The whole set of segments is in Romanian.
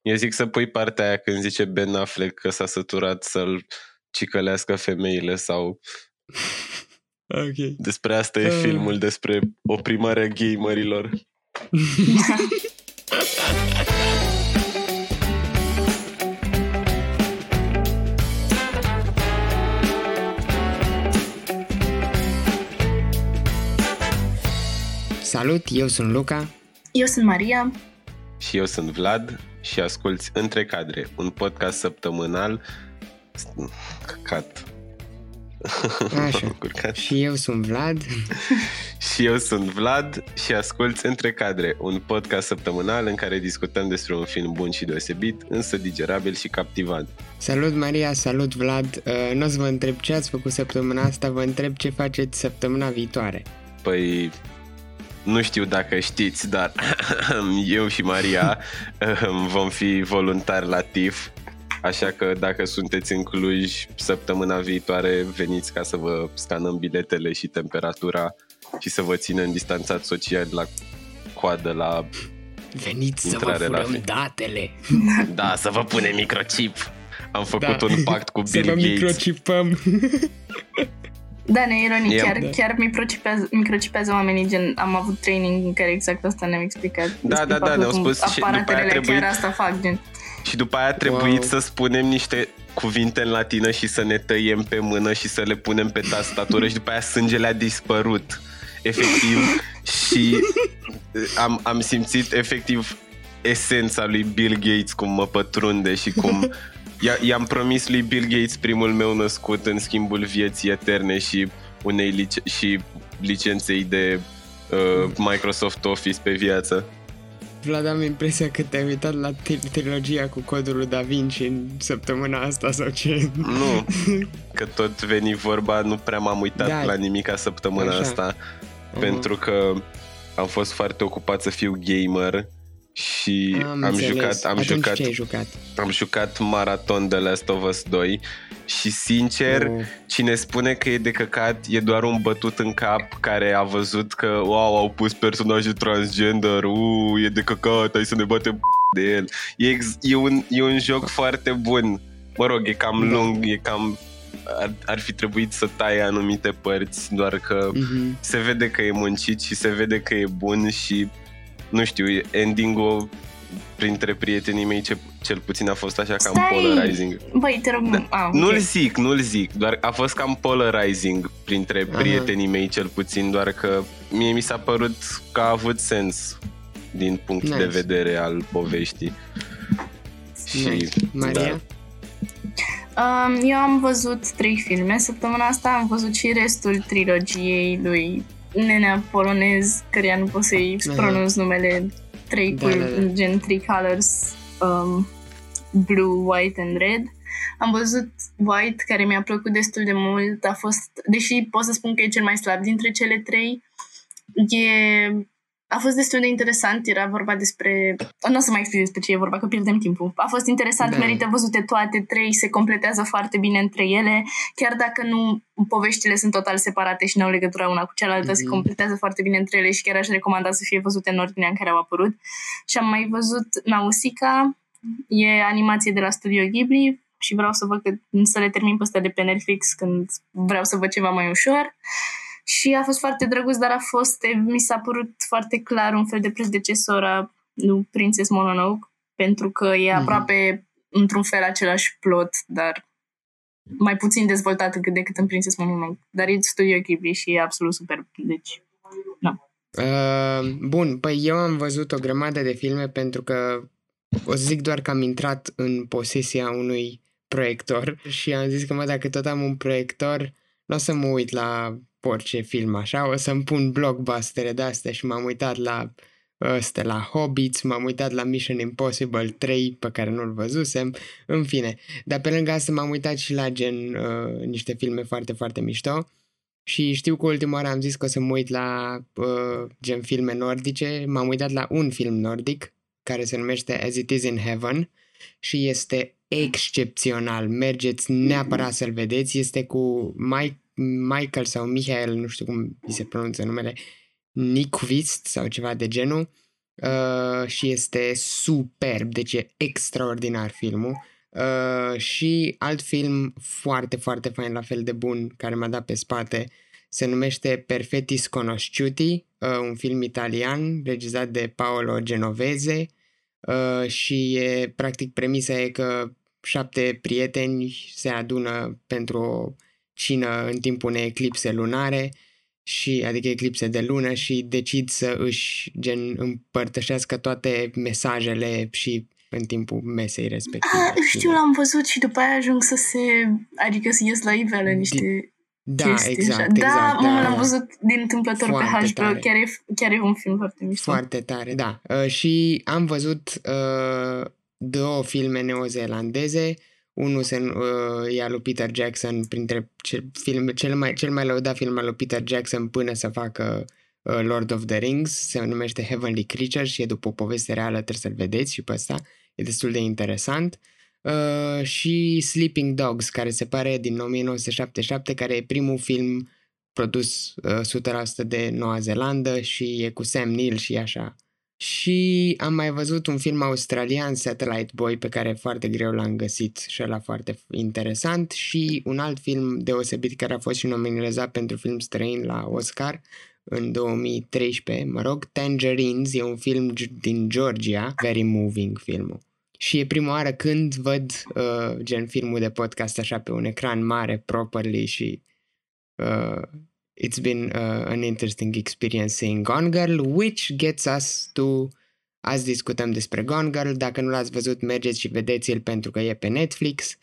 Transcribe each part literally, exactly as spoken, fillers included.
Eu zic să pui partea aia când zice Ben Affleck că s-a săturat să-l cicălească femeile sau... Ok. Despre asta e Uh. filmul, despre oprimarea gamerilor. Salut, eu sunt Luca. Eu sunt Maria. Și eu sunt Vlad și asculți Între Cadre, un podcast săptămânal. Căcat. Așa. Și eu sunt Vlad. Și eu sunt Vlad și asculți Între Cadre, un podcast săptămânal în care discutăm despre un film bun și deosebit, însă digerabil și captivant. Salut Maria, salut Vlad. Uh, nu o să vă întreb ce ați făcut săptămâna asta, vă întreb ce faceți săptămâna viitoare. Păi... Nu știu dacă știți, dar eu și Maria vom fi voluntari la T I F, așa că dacă sunteți în Cluj săptămâna viitoare, veniți ca să vă scanăm biletele și temperatura și să vă ținem distanțați social la coadă la Veniți să vă furăm datele. Da, să vă punem microchip. Am făcut da. un pact cu Bill Gates. Să vă Gates. microchipăm. Da, neironic, chiar, da. chiar microchipează, microchipează oamenii, gen, am avut training în care exact asta ne-am explicat. Da, da, da, ne-au spus și după aia trebuit, chiar asta fac, gen. Și după aia a trebuit wow. să spunem niște cuvinte în latină și să ne tăiem pe mână și să le punem pe tastatură și după aia sângele a dispărut, efectiv, și am, am simțit efectiv esența lui Bill Gates, cum mă pătrunde și cum... I-am promis lui Bill Gates primul meu născut în schimbul vieții eterne și unei lic- și licenței de uh, Microsoft Office pe viață. Vlad, am impresia că te-ai uitat la trilogia cu Codul lui Da Vinci în săptămâna asta sau ce? Nu, că tot veni vorba, nu prea m-am uitat da. la nimica săptămâna Așa. asta, uh-huh. pentru că am fost foarte ocupat să fiu gamer. Și am, am jucat am jucat, ce ai jucat am jucat maraton de Last of Us doi și sincer oh. cine spune că e de căcat e doar un bătut în cap care a văzut că wow, au pus personaje transgender, uh, e de căcat, hai să ne batem de el. E, ex, e, un, e un joc foarte bun, mă rog, e cam da. lung, e cam ar, ar fi trebuit să taie anumite părți, doar că mm-hmm. se vede că e muncit și se vede că e bun și nu știu, ending-ul printre prietenii mei ce, cel puțin a fost așa cam Stai. polarizing. Băi, te rog, da. ah, Nu-l okay. zic, nu-l zic, doar a fost cam polarizing printre Aha. prietenii mei cel puțin, doar că mie mi s-a părut că a avut sens din punct nice. de vedere al poveștii. Nice. Și, Maria? Da. Um, eu am văzut trei filme săptămâna asta, am văzut și restul trilogiei lui nenea polonez, căreia nu pot să-i uh-huh. pronunț numele, trei da, da, da. gen Three Colors, um, Blue, White and Red. Am văzut White, care mi-a plăcut destul de mult, a fost, deși pot să spun că e cel mai slab dintre cele trei, e, a fost destul de interesant, era vorba despre, nu o să mai explic despre ce e vorba, că pierdem timpul. A fost interesant, da. merită văzute toate trei, se completează foarte bine între ele, chiar dacă nu poveștile sunt total separate și nu au legătură una cu cealaltă, mm-hmm. se completează foarte bine între ele și chiar aș recomanda să fie văzute în ordinea în care au apărut. Și am mai văzut Nausicaa, e animație de la Studio Ghibli și vreau să văd că, să le termin pe astea de pe Netflix când vreau să văd ceva mai ușor. Și a fost foarte drăguț, dar a fost, mi s-a părut foarte clar un fel de predecesor a lui Princess Mononoke, pentru că e mm-hmm. aproape într-un fel același plot, dar mai puțin dezvoltat decât în Princess Mononoke. Dar e Studio Ghibli și e absolut superb, deci, nu. Uh, bun, păi eu am văzut o grămadă de filme pentru că o să zic doar că am intrat în posesia unui proiector și am zis că mă, dacă tot am un proiector, nu o să mă uit la orice film așa, o să-mi pun blockbustere de-astea și m-am uitat la ăstea, la Hobbits, m-am uitat la Mission Impossible trei, pe care nu-l văzusem, în fine. Dar pe lângă asta m-am uitat și la gen uh, niște filme foarte, foarte mișto și știu că ultima oară am zis că o să mă uit la uh, gen filme nordice, m-am uitat la un film nordic care se numește As It Is in Heaven și este excepțional, mergeți neapărat să-l vedeți, este cu Mike Michael sau Michael, nu știu cum îi se pronunță numele, Nyqvist sau ceva de genul uh, și este superb, deci e extraordinar filmul. Uh, și alt film foarte, foarte fain, la fel de bun, care m-a dat pe spate, se numește Perfetti Sconosciuti, uh, un film italian regizat de Paolo Genovese uh, și e, practic premisa e că șapte prieteni se adună pentru o cină în timpul unei eclipse lunare, și, adică eclipse de lună, și decid să își gen împărtășească toate mesajele și în timpul mesei respective. Ah, știu, l-am văzut și după aia ajung să se, adică să ies la iveală niște da, chestii. exact, așa. exact. Da, Da, mă, l-am da. văzut din întâmplător Foarte pe H B O, tare. chiar e, chiar e un film foarte mișto. Foarte tare, da. Uh, și am văzut uh, două filme neozeelandeze. Unul se, uh, e al lui Peter Jackson, printre cel, film, cel, mai, cel mai lăudat film al lui Peter Jackson până să facă uh, Lord of the Rings. Se numește Heavenly Creatures și e după o poveste reală, trebuie să-l vedeți și pe ăsta. E destul de interesant. Uh, și Sleeping Dogs, care se pare din nouăsprezece șaptezeci și șapte, care e primul film produs uh, o sută la sută de Noua Zeelandă și e cu Sam Neill și așa. Și am mai văzut un film australian, Satellite Boy, pe care foarte greu l-am găsit și ăla foarte interesant, și un alt film deosebit care a fost și nominalizat pentru film străin la Oscar în două mii treisprezece, mă rog, Tangerines, e un film din Georgia, very moving filmul. Și e prima oară când văd uh, gen filmul de podcast așa pe un ecran mare, properly, și uh, it's been uh, an interesting experience seeing Gone Girl, which gets us to... Azi discutăm despre Gone Girl, dacă nu l-ați văzut, mergeți și vedeți-l pentru că e pe Netflix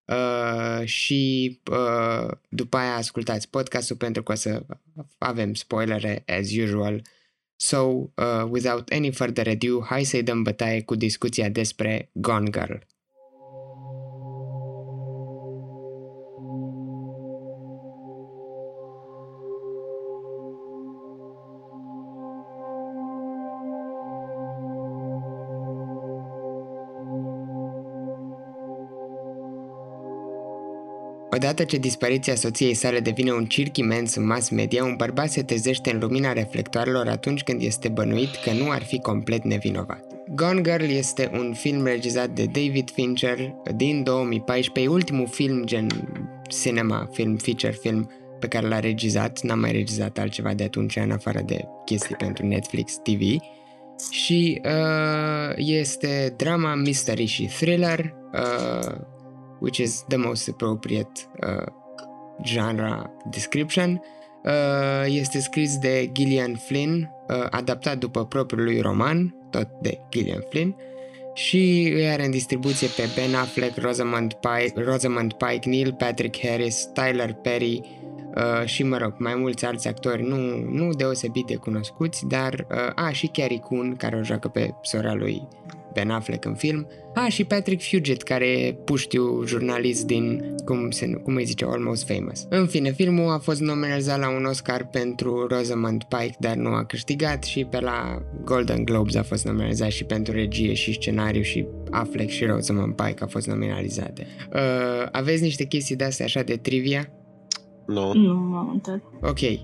uh, și uh, după aia ascultați podcastul pentru că o să avem spoilere as usual. So, uh, without any further ado, hai să-i dăm bătaie cu discuția despre Gone Girl. Odată ce dispariția soției sale devine un circ imens în mass media, un bărbat se trezește în lumina reflectoarelor atunci când este bănuit că nu ar fi complet nevinovat. Gone Girl este un film regizat de David Fincher din două mii paisprezece, ultimul film gen cinema, film, feature film pe care l-a regizat, n-am mai regizat altceva de atunci în afară de chestii pentru Netflix T V, și uh, este drama, mystery și thriller, uh, which is the most appropriate uh, genre description. Uh, este scris de Gillian Flynn, uh, adaptat după propriul lui roman, tot de Gillian Flynn, și îi are în distribuție pe Ben Affleck, Rosamund Pike, Rosamund Pike, Neil Patrick Harris, Tyler Perry uh, și, mă rog, mai mulți alți actori nu, nu deosebit de cunoscuți, dar uh, a, și Carrie Coon, care o joacă pe sora lui Ben Affleck în film. Ah, și Patrick Fugit, care e puștiu jurnalist din, cum, se, cum îi zice, Almost Famous. În fine, filmul a fost nominalizat la un Oscar pentru Rosamund Pike, dar nu a câștigat, și pe la Golden Globes a fost nominalizat și pentru regie și scenariu, și Affleck și Rosamund Pike au fost nominalizate. Uh, aveți niște chestii de-astea așa de trivia? Nu. Nu m-am uitat. Ok, uh,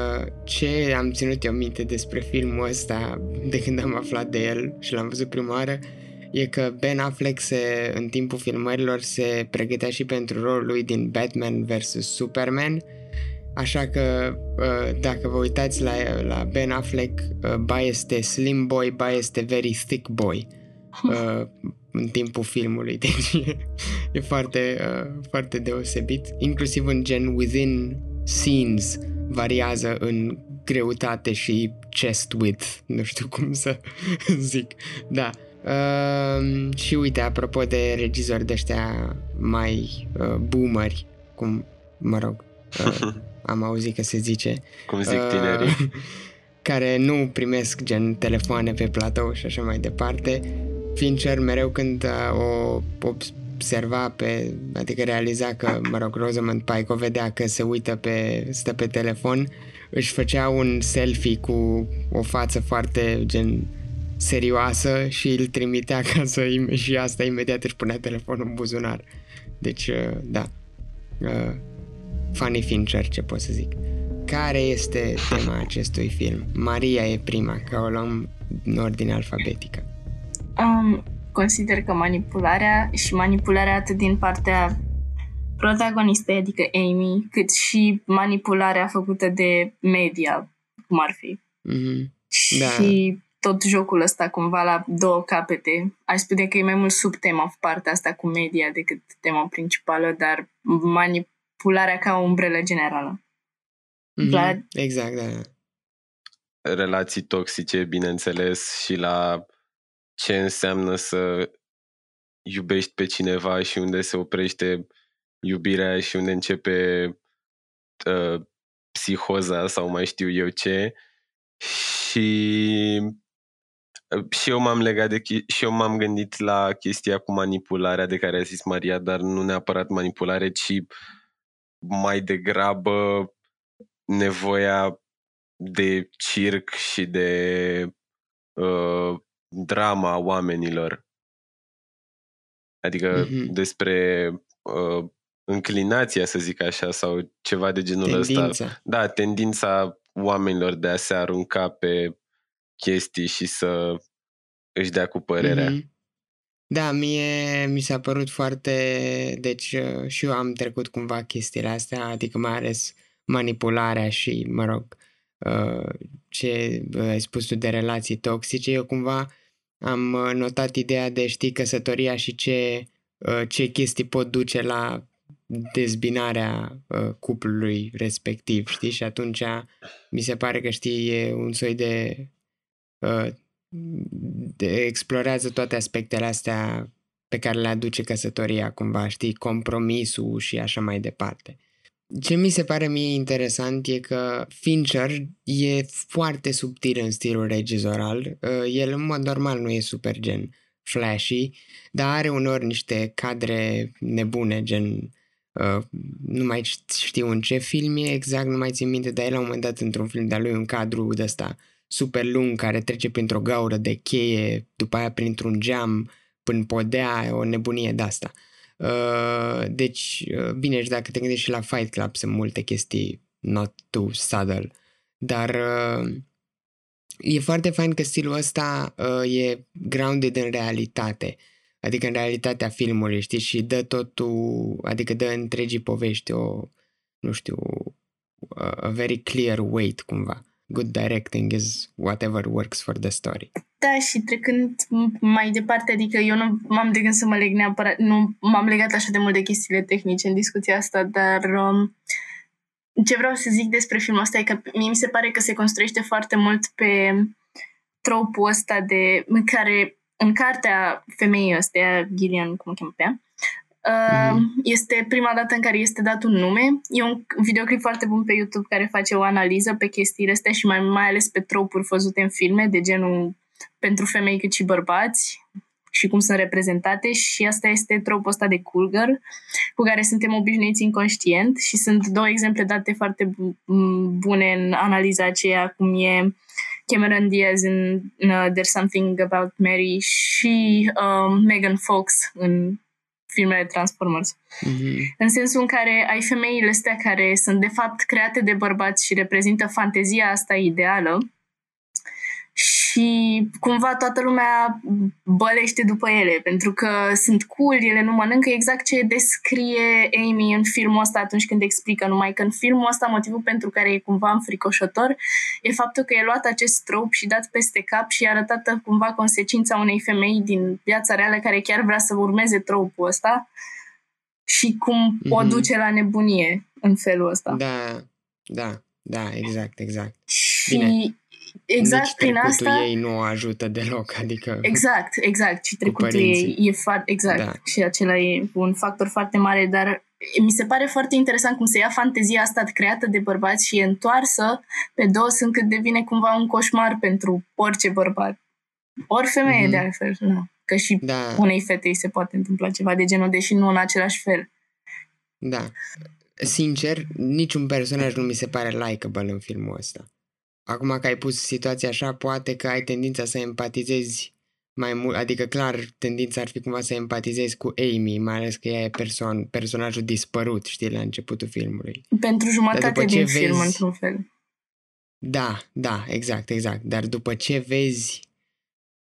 ce am ținut eu minte despre filmul ăsta de când am aflat de el și l-am văzut prima oară e că Ben Affleck se, în timpul filmărilor se pregătea și pentru rolul lui din Batman versus Superman, așa că uh, dacă vă uitați la, la Ben Affleck, uh, ba este slim boy, ba este very thick boy uh, în timpul filmului, deci e foarte, uh, foarte deosebit, inclusiv în gen within scenes variază în greutate și chest width, nu știu cum să zic, da. Uh, și uite, apropo de regizori de ăștia mai uh, boomeri, cum, mă rog, uh, am auzit că se zice, cum zic tinerii, uh, care nu primesc gen telefoane pe platou și așa mai departe, Fincher mereu când uh, o observa pe, adică realiza că, mă rog, Rosamund Pike o vedea că se uită pe, stă pe telefon, își făcea un selfie cu o față foarte gen serioasă și îl trimitea acasă și asta imediat își punea telefonul în buzunar. Deci, uh, da. Uh, funny Fincher, ce pot să zic. Care este tema acestui film? Maria e prima, că o luăm în ordine alfabetică. Um, consider că manipularea și manipularea atât din partea protagonistei, adică Amy, cât și manipularea făcută de media, cum ar fi. Mm-hmm. Da. Și tot jocul ăsta cumva la două capete. Aș spune că e mai mult sub tema partea asta cu media decât tema principală, dar manipularea ca o umbrelă generală. Mm-hmm. La... Exact, da. Relații toxice, bineînțeles, și la ce înseamnă să iubești pe cineva și unde se oprește iubirea și unde începe uh, psihoza sau mai știu eu ce. Și și eu m-am legat de și eu m-am gândit la chestia cu manipularea de care a zis Maria, dar nu neapărat manipulare, ci mai degrabă nevoia de circ și de uh, drama oamenilor. Adică mm-hmm. despre uh, înclinația, să zic așa, sau ceva de genul tendința. ăsta. Da, tendința oamenilor de a se arunca pe chestii și să își dea cu părerea. Mm-hmm. Da, mie mi s-a părut foarte... Deci uh, și eu am trecut cumva chestiile astea, adică mai ales manipularea și, mă rog, uh, ce uh, ai spus tu de relații toxice. Eu cumva am uh, notat ideea de, știi, căsătoria și ce, uh, ce chestii pot duce la dezbinarea uh, cuplului respectiv, știi? Și atunci mi se pare că, știi, e un soi de... Uh, de explorează toate aspectele astea pe care le aduce căsătoria, cumva, știi, compromisul și așa mai departe. Ce mi se pare mie interesant e că Fincher e foarte subtil în stilul regizoral. El în mod normal nu e super gen flashy, dar are uneori niște cadre nebune, gen uh, nu mai știu în ce film e exact, nu mai țin minte, dar el la un moment dat într-un film de-a lui un cadru de ăsta super lung care trece printr-o gaură de cheie, după aia printr-un geam până podea, o nebunie de-asta. Uh, deci, uh, bine, și dacă te gândești și la Fight Club, sunt multe chestii not too subtle, dar uh, e foarte fain că stilul ăsta uh, e grounded în realitate, adică în realitatea filmului, știi, și dă totul, adică dă întregii povești o, nu știu, a very clear weight, cumva. Good directing is whatever works for the story. Da, și trecând mai departe, adică eu nu m-am de gând să mă leg neapărat, nu m-am legat așa de mult de chestiile tehnice în discuția asta, dar um, ce vreau să zic despre filmul ăsta e că mie mi se pare că se construiește foarte mult pe tropul ăsta de care în cartea femeii ăstea, Gillian, cum o cheamă pe ea, Uh, mm. este prima dată în care este dat un nume. E un videoclip foarte bun pe YouTube care face o analiză pe chestiile astea și mai, mai ales pe tropuri văzute în filme de genul pentru femei cât și bărbați și cum sunt reprezentate, și asta este tropul ăsta de cool girl cu care suntem obișnuiți inconștient, și sunt două exemple date foarte bune în analiza aceea, cum e Cameron Diaz în uh, There's Something About Mary și uh, Megan Fox în filmele Transformers. Mm-hmm. În sensul în care ai femeile astea care sunt de fapt create de bărbați și reprezintă fantezia asta ideală și cumva toată lumea bălește după ele pentru că sunt cool, ele nu mănâncă, exact ce descrie Amy în filmul ăsta atunci când explică, numai că în filmul ăsta motivul pentru care e cumva înfricoșător e faptul că e luat acest trop și dat peste cap și e arătată cumva consecința unei femei din viața reală care chiar vrea să urmeze tropul ăsta și cum mm-hmm. o duce la nebunie în felul ăsta. Da, da, da, exact, exact. Și bine. Exact, nici prin trecutul asta ei nu ajută deloc, adică exact, exact, și trecutul ei e fa- exact, da. Și acela e un factor foarte mare, dar mi se pare foarte interesant cum se ia fantezia asta creată de bărbați și e întoarsă pe dos încât devine cumva un coșmar pentru orice bărbat, ori femeie mm-hmm. de altfel, nu. Că și da. Unei fetei se poate întâmpla ceva de genul, deși nu în același fel. Da, sincer, niciun personaj nu mi se pare likeable în filmul ăsta. Acum că ai pus situația așa, poate că ai tendința să empatizezi mai mult, adică clar tendința ar fi cumva să empatizezi cu Amy, mai ales că ea e person, personajul dispărut, știi, la începutul filmului. Pentru jumătate din film, vezi... într-un fel. Da, da, exact, exact. Dar după ce vezi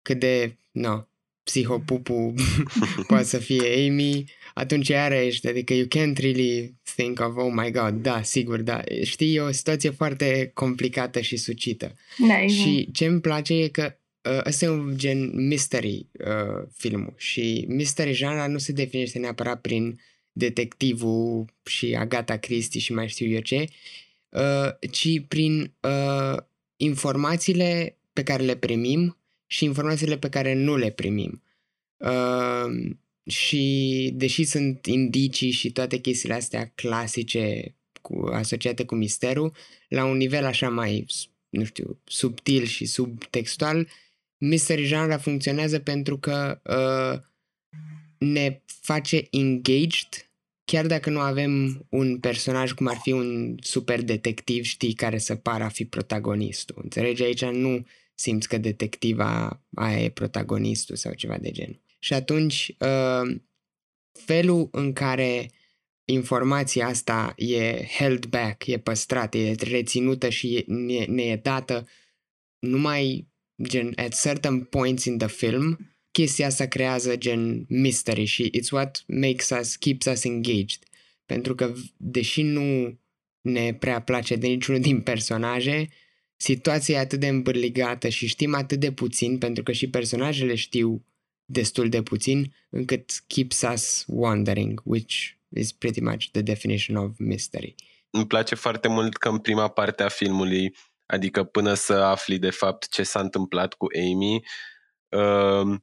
cât de, no, psihopupu poate să fie Amy, atunci iarăși, adică you can't really think of, oh my god, da, sigur, da, știi, e o situație foarte complicată și sucită. Da, exact. Și ce îmi place e că uh, ăsta e un gen mystery uh, filmul și mystery genre nu se definește neapărat prin detectivul și Agatha Christie și mai știu eu ce, uh, ci prin uh, informațiile pe care le primim și informațiile pe care nu le primim. Uh, și deși sunt indicii și toate chestiile astea clasice cu, asociate cu misterul, la un nivel așa mai, nu știu, subtil și subtextual, mystery genre funcționează pentru că uh, ne face engaged chiar dacă nu avem un personaj cum ar fi un super detectiv, știi, care să pară a fi protagonistul. Înțelegi? Aici nu simți că detectiva aia e protagonistul sau ceva de genul. Și atunci uh, felul în care informația asta e held back, e păstrată, e reținută și e, ne, ne e dată numai gen at certain points in the film, chestia asta creează gen mystery și it's what makes us, keeps us engaged. Pentru că deși nu ne prea place de niciunul din personaje, situația e atât de îmbârligată și știm atât de puțin, pentru că și personajele știu destul de puțin, încât keeps us wondering, which is pretty much the definition of mystery. Îmi place foarte mult că în prima parte a filmului, adică până să afli de fapt ce s-a întâmplat cu Amy, uh,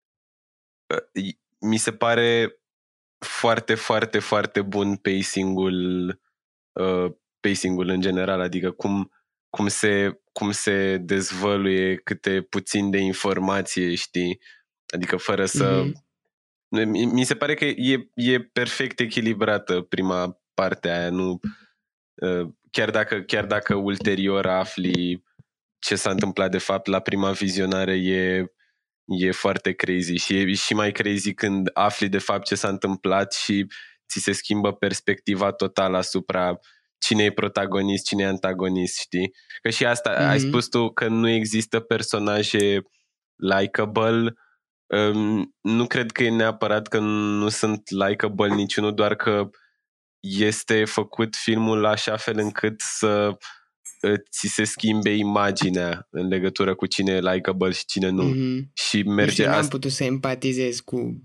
mi se pare foarte, foarte, foarte bun pacing-ul, uh, pacing-ul în general, adică cum, cum, se, cum se dezvăluie câte puțin de informație, știi? Adică fără să... Mm-hmm. Mi se pare că e, e perfect echilibrată prima parte aia, nu... Uh, chiar, dacă, chiar dacă ulterior afli ce s-a întâmplat de fapt la prima vizionare, e... E foarte crazy și e și mai crazy când afli de fapt ce s-a întâmplat și ți se schimbă perspectiva totală asupra cine e protagonist, cine e antagonist, știi? Că și asta, mm-hmm. ai spus tu că nu există personaje likable. Um, nu cred că e neapărat că nu sunt likable niciunul, doar că este făcut filmul așa fel încât să ți se schimbe imaginea în legătură cu cine e likable și cine nu. Mm-hmm. Și merge asta. N-am putut să empatizez cu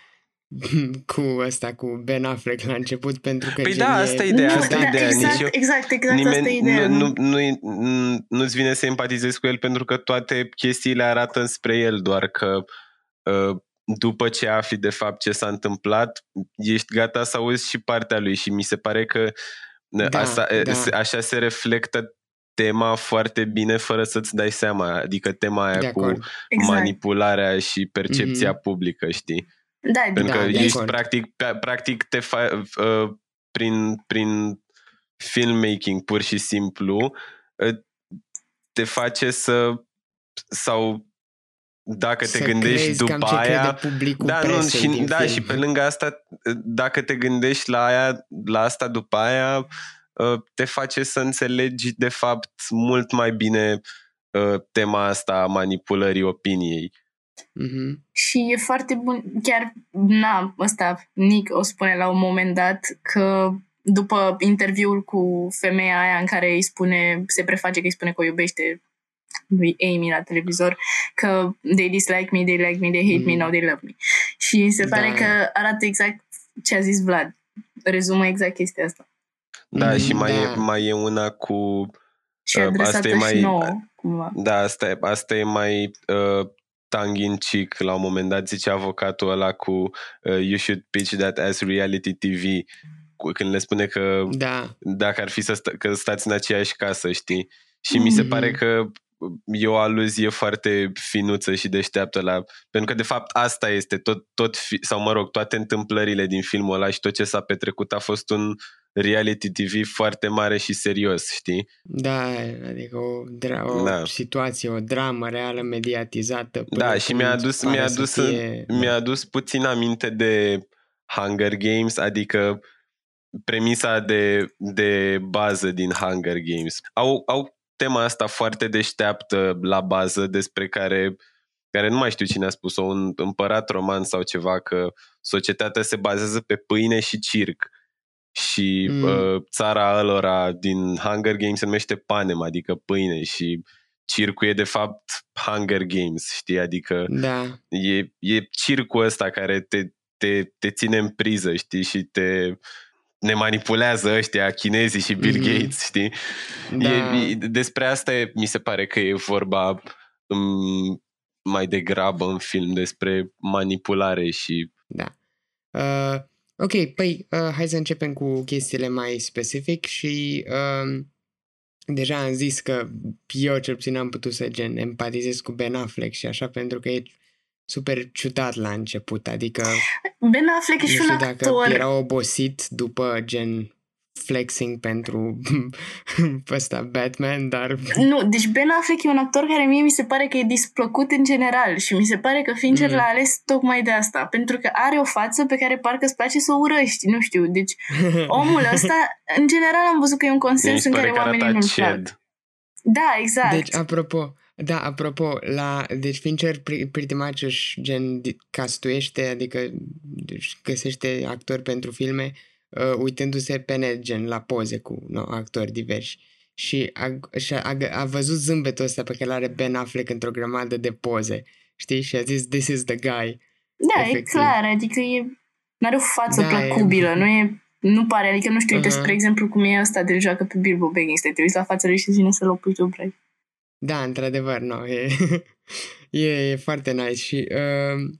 cu ăsta, cu Ben Affleck la început, pentru că păi da, asta e ideea, asta e ideea. Exact, eu, exact, exact, nimeni, asta e ideea. Nu, nu, nu, nu-ți vine să empatizezi cu el pentru că toate chestiile arată spre el, doar că uh, după ce afli de fapt ce s-a întâmplat, ești gata să auzi și partea lui și mi se pare că da, asta, da. așa se reflectă tema foarte bine fără să-ți dai seama, adică tema aia de cu exact. manipularea și percepția mm-hmm. publică, știi? Da, pentru da, că de ești acord. practic, practic te fa, uh, prin, prin filmmaking pur și simplu uh, te face să sau dacă să te gândești după aia da, nu, și, da film. Și pe lângă asta dacă te gândești la aia, la asta după aia te face să înțelegi de fapt mult mai bine uh, tema asta a manipulării opiniei. Mm-hmm. Și e foarte bun, chiar na, ăsta Nick o spune la un moment dat că după interviul cu femeia aia în care îi spune, se preface că îi spune că o iubește lui Amy la televizor, că they dislike me, they like me, they hate mm-hmm. me, now they love me. Și se pare da. că arată exact ce a zis Vlad. Rezumă exact chestia asta. Da, mm, și mai, da. E, mai e una cu... Și adresată uh, și nouă, cumva. Da, asta e, asta e mai uh, tongue-in-cheek. La un moment dat zice avocatul ăla cu uh, you should pitch that as reality T V. Cu, când le spune că da. dacă ar fi să sta, că stați în aceeași casă, știi? Și mm-hmm. mi se pare că e o aluzie foarte finuță și deșteaptă la... Pentru că de fapt asta este tot, tot fi, sau mă rog, toate întâmplările din filmul ăla și tot ce s-a petrecut a fost un reality T V foarte mare și serios, știi? Da, adică o, dra- o da. situație, o dramă reală mediatizată. Da, și mi-a adus, mi-a, adus, fie... mi-a adus puțin aminte de Hunger Games, adică premisa de, de bază din Hunger Games. Au, au tema asta foarte deșteaptă la bază despre care care nu mai știu cine a spus-o, un împărat roman sau ceva, că societatea se bazează pe pâine și circ. Și mm. uh, țara ălora din Hunger Games se numește Panem, adică pâine, și circul e de fapt Hunger Games, știi? Adică da. e, e circul ăsta care te, te, te ține în priză, știi? Și te ne manipulează ăștia, chinezii și Bill mm-hmm. Gates, știi? Da. E, e, despre asta e, mi se pare că e vorba um, mai degrabă în film, despre manipulare și... Da. Uh... Ok, păi uh, hai să începem cu chestiile mai specific și uh, deja am zis că eu cel puțin am putut să gen empatizez cu Ben Affleck și așa, pentru că e super ciudat la început, adică Ben Affleck e și un actor. Nu știu dacă era obosit după gen flexing pentru ăsta Batman, dar... Nu, deci Ben Affleck e un actor care mie mi se pare că e displăcut în general și mi se pare că Fincher mm. l-a ales tocmai de asta, pentru că are o față pe care parcă îți place să o urăști, nu știu, deci omul ăsta, în general am văzut că e un consens în care oamenii nu-l plac. Da, exact. Deci, apropo, da, apropo, la, deci Fincher pretty much își gen castuiește, adică găsește actori pentru filme Uh, uitându-se pe net, gen, la poze cu no, actori diversi. Și a, și a, a văzut zâmbetul ăsta pe care l-are Ben Affleck într-o grămadă de poze, știi? Și a zis, this is the guy. Da, efectiv. E clar, adică e, n-are o față da, plăcubilă, e... nu e, nu pare, adică nu știu, uh-huh. uite, spre exemplu, cum e ăsta de joacă pe Bilbo Baggins, te uiți la fața lui și zine să-l opui tu, bre. Da, într-adevăr, no, e, e, e foarte nice și... Uh,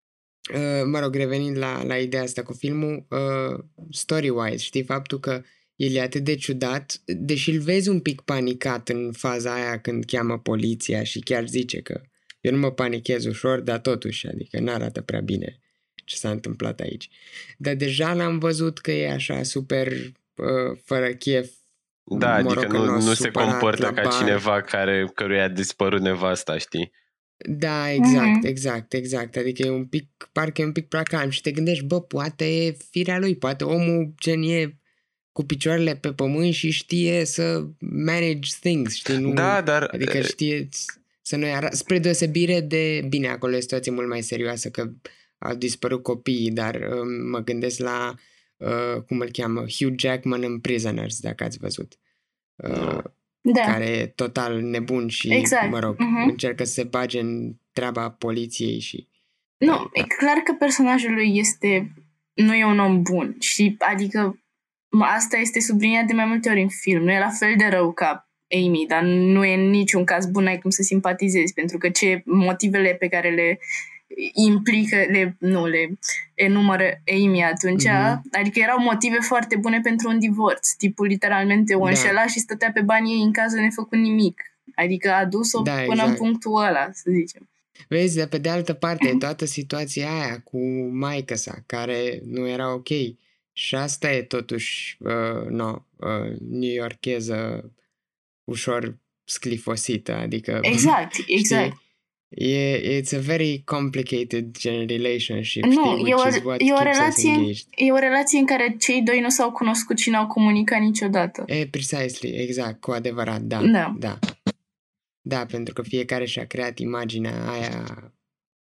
Uh, mă rog, revenind la, la ideea asta cu filmul, uh, story-wise, știi, faptul că el e atât de ciudat, deși îl vezi un pic panicat în faza aia când cheamă poliția și chiar zice că eu nu mă panichez ușor, dar totuși, adică n-arată prea bine ce s-a întâmplat aici. Dar deja l-am văzut că e așa super uh, fără chef. Da, adică nu, nu se comportă ca bar. Cineva care, căruia a dispărut nevasta, știi? Da, exact, exact, exact. Adică e un pic, parcă e un pic prea calm și te gândești, bă, poate e firea lui, poate omul gen e cu picioarele pe pământ și știe să manage things, știi? Nu, da, dar... Adică știe să nu-i arată, spre deosebire de, bine, acolo e o situație mult mai serioasă că au dispărut copiii, dar uh, mă gândesc la, uh, cum îl cheamă, Hugh Jackman în Prisoners, dacă ați văzut. Uh, Da. Care e total nebun și, exact. mă rog, uh-huh. încercă să se bage în treaba poliției și... Nu, da. E clar că personajul lui este... nu e un om bun și, adică, asta este subliniat de mai multe ori în film. Nu e la fel de rău ca Amy, dar nu e în niciun caz bun, ai cum să simpatizezi, pentru că ce motivele pe care le implică, le, nu, le enumără Amy atunci, mm-hmm. adică erau motive foarte bune pentru un divorț. Tipul literalmente o înșela da. Și stătea pe banii ei în casă nefăcut nimic. Adică a dus-o da, până exact. În punctul ăla, să zicem. Vezi, de pe de altă parte, e toată situația aia cu maică sa, care nu era ok. Și asta e totuși, uh, no, uh, new-yorkeză ușor sclifosită, adică... Exact, exact. Știi? E, it's a very complicated relationship. Nu, știi, e, o, e, o relație, e o relație în care cei doi nu s-au cunoscut și n-au comunicat niciodată. E, precisely, exact, cu adevărat, da, da. Da, da, pentru că fiecare și-a creat imaginea aia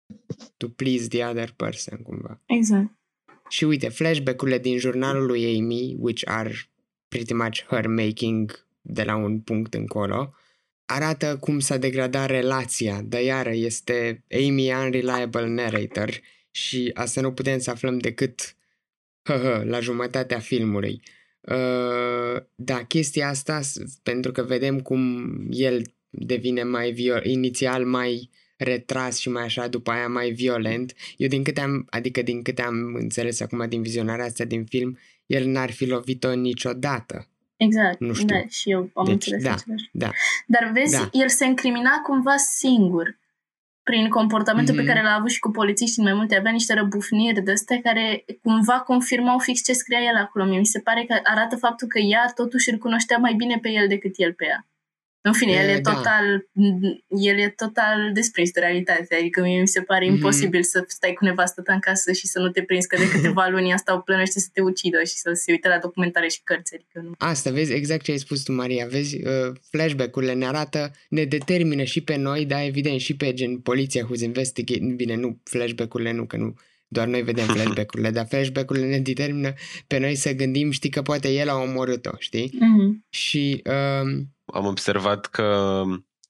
to please the other person, cumva. Exact. Și uite, flashback-urile din jurnalul lui Amy, which are pretty much her making de la un punct încolo, arată cum s-a degradat relația, dar iară este Amy unreliable narrator și asta nu putem să aflăm decât hă, la jumătatea filmului. Uh, da, chestia asta, pentru că vedem cum el devine mai viol- inițial mai retras și mai așa, după aia mai violent. Eu din câte am, adică din câte am înțeles acum din vizionarea asta din film, el n-ar fi lovit-o niciodată. Exact, nu știu. Da, și eu am deci, înțeles da, același. Da, Dar vezi, da. El se incrimina cumva singur prin comportamentul mm-hmm. pe care l-a avut și cu polițiștii mai multe. Avea niște răbufniri de-astea care cumva confirmau fix ce scria el acolo. Mi se pare că arată faptul că ea totuși îl cunoștea mai bine pe el decât el pe ea. În fine, el Uh, e da. total el e total desprins de realitate, adică mie mi se pare Mhm. imposibil să stai cu nevastă ta în casă și să nu te prinzi că de câteva luni asta o plănește să te ucidă și să se uite la documentare și cărți, adică nu. Asta, vezi, exact ce ai spus tu, Maria, vezi, uh, flashback-urile ne arată, ne determină și pe noi, dar evident și pe gen poliția who's investigating, bine, nu flashback-urile, nu, că nu, doar noi vedem flashback-urile, dar flashback-urile ne determină pe noi să gândim, știi, că poate el a omorât-o, știi? Mm-hmm. Și... Uh, Am observat că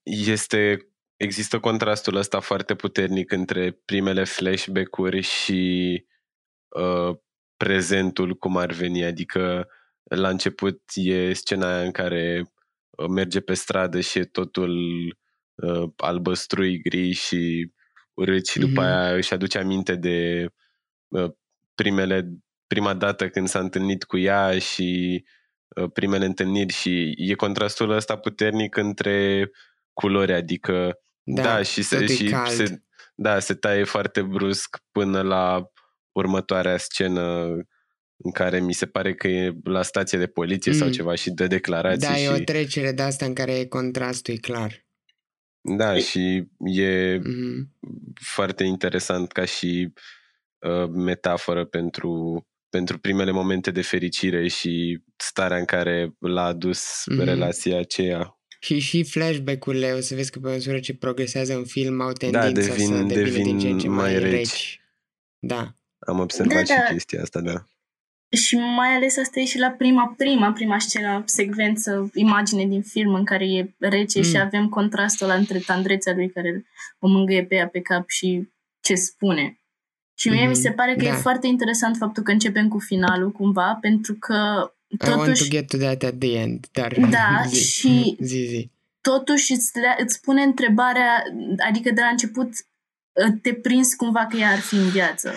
este, există contrastul ăsta foarte puternic între primele flashback-uri și uh, prezentul cum ar veni, adică la început e scena aia în care uh, merge pe stradă și e totul uh, albăstrui, gri și urât și după Mhm. aia își aduce aminte de uh, primele, prima dată când s-a întâlnit cu ea și uh, primele întâlniri și e contrastul ăsta puternic între culori, adică Da, da, și, se, totul e și cald. se, da, se taie foarte brusc până la următoarea scenă în care mi se pare că e la stație de poliție Mm. sau ceva și dă declarații da, e o și trecere de asta în care contrastul e clar. da, și e Mhm. foarte interesant ca și uh, metaforă pentru, pentru primele momente de fericire și starea în care l-a adus Mhm. relația aceea. Și și flashback-urile, o să vezi că pe măsură ce progresează în film, au Da, tendința devin, să devină devin din ce în ce mai, mai reci. reci. Da. Am observat Da, și da. chestia asta, da. Și mai ales asta e și la prima, prima, prima scenă, secvență, imagine din film în care e rece Mm. și avem contrastul ăla între tandrețea lui care o mângâie pe ea pe cap și ce spune. Și mie Mhm. mi se pare că Da. e foarte interesant faptul că începem cu finalul cumva, pentru că I want to totuși, get to that at the end, dar da, zi, și zi, zi. totuși îți, le- îți pune întrebarea, adică de la început te prinzi cumva că ea ar fi în viață.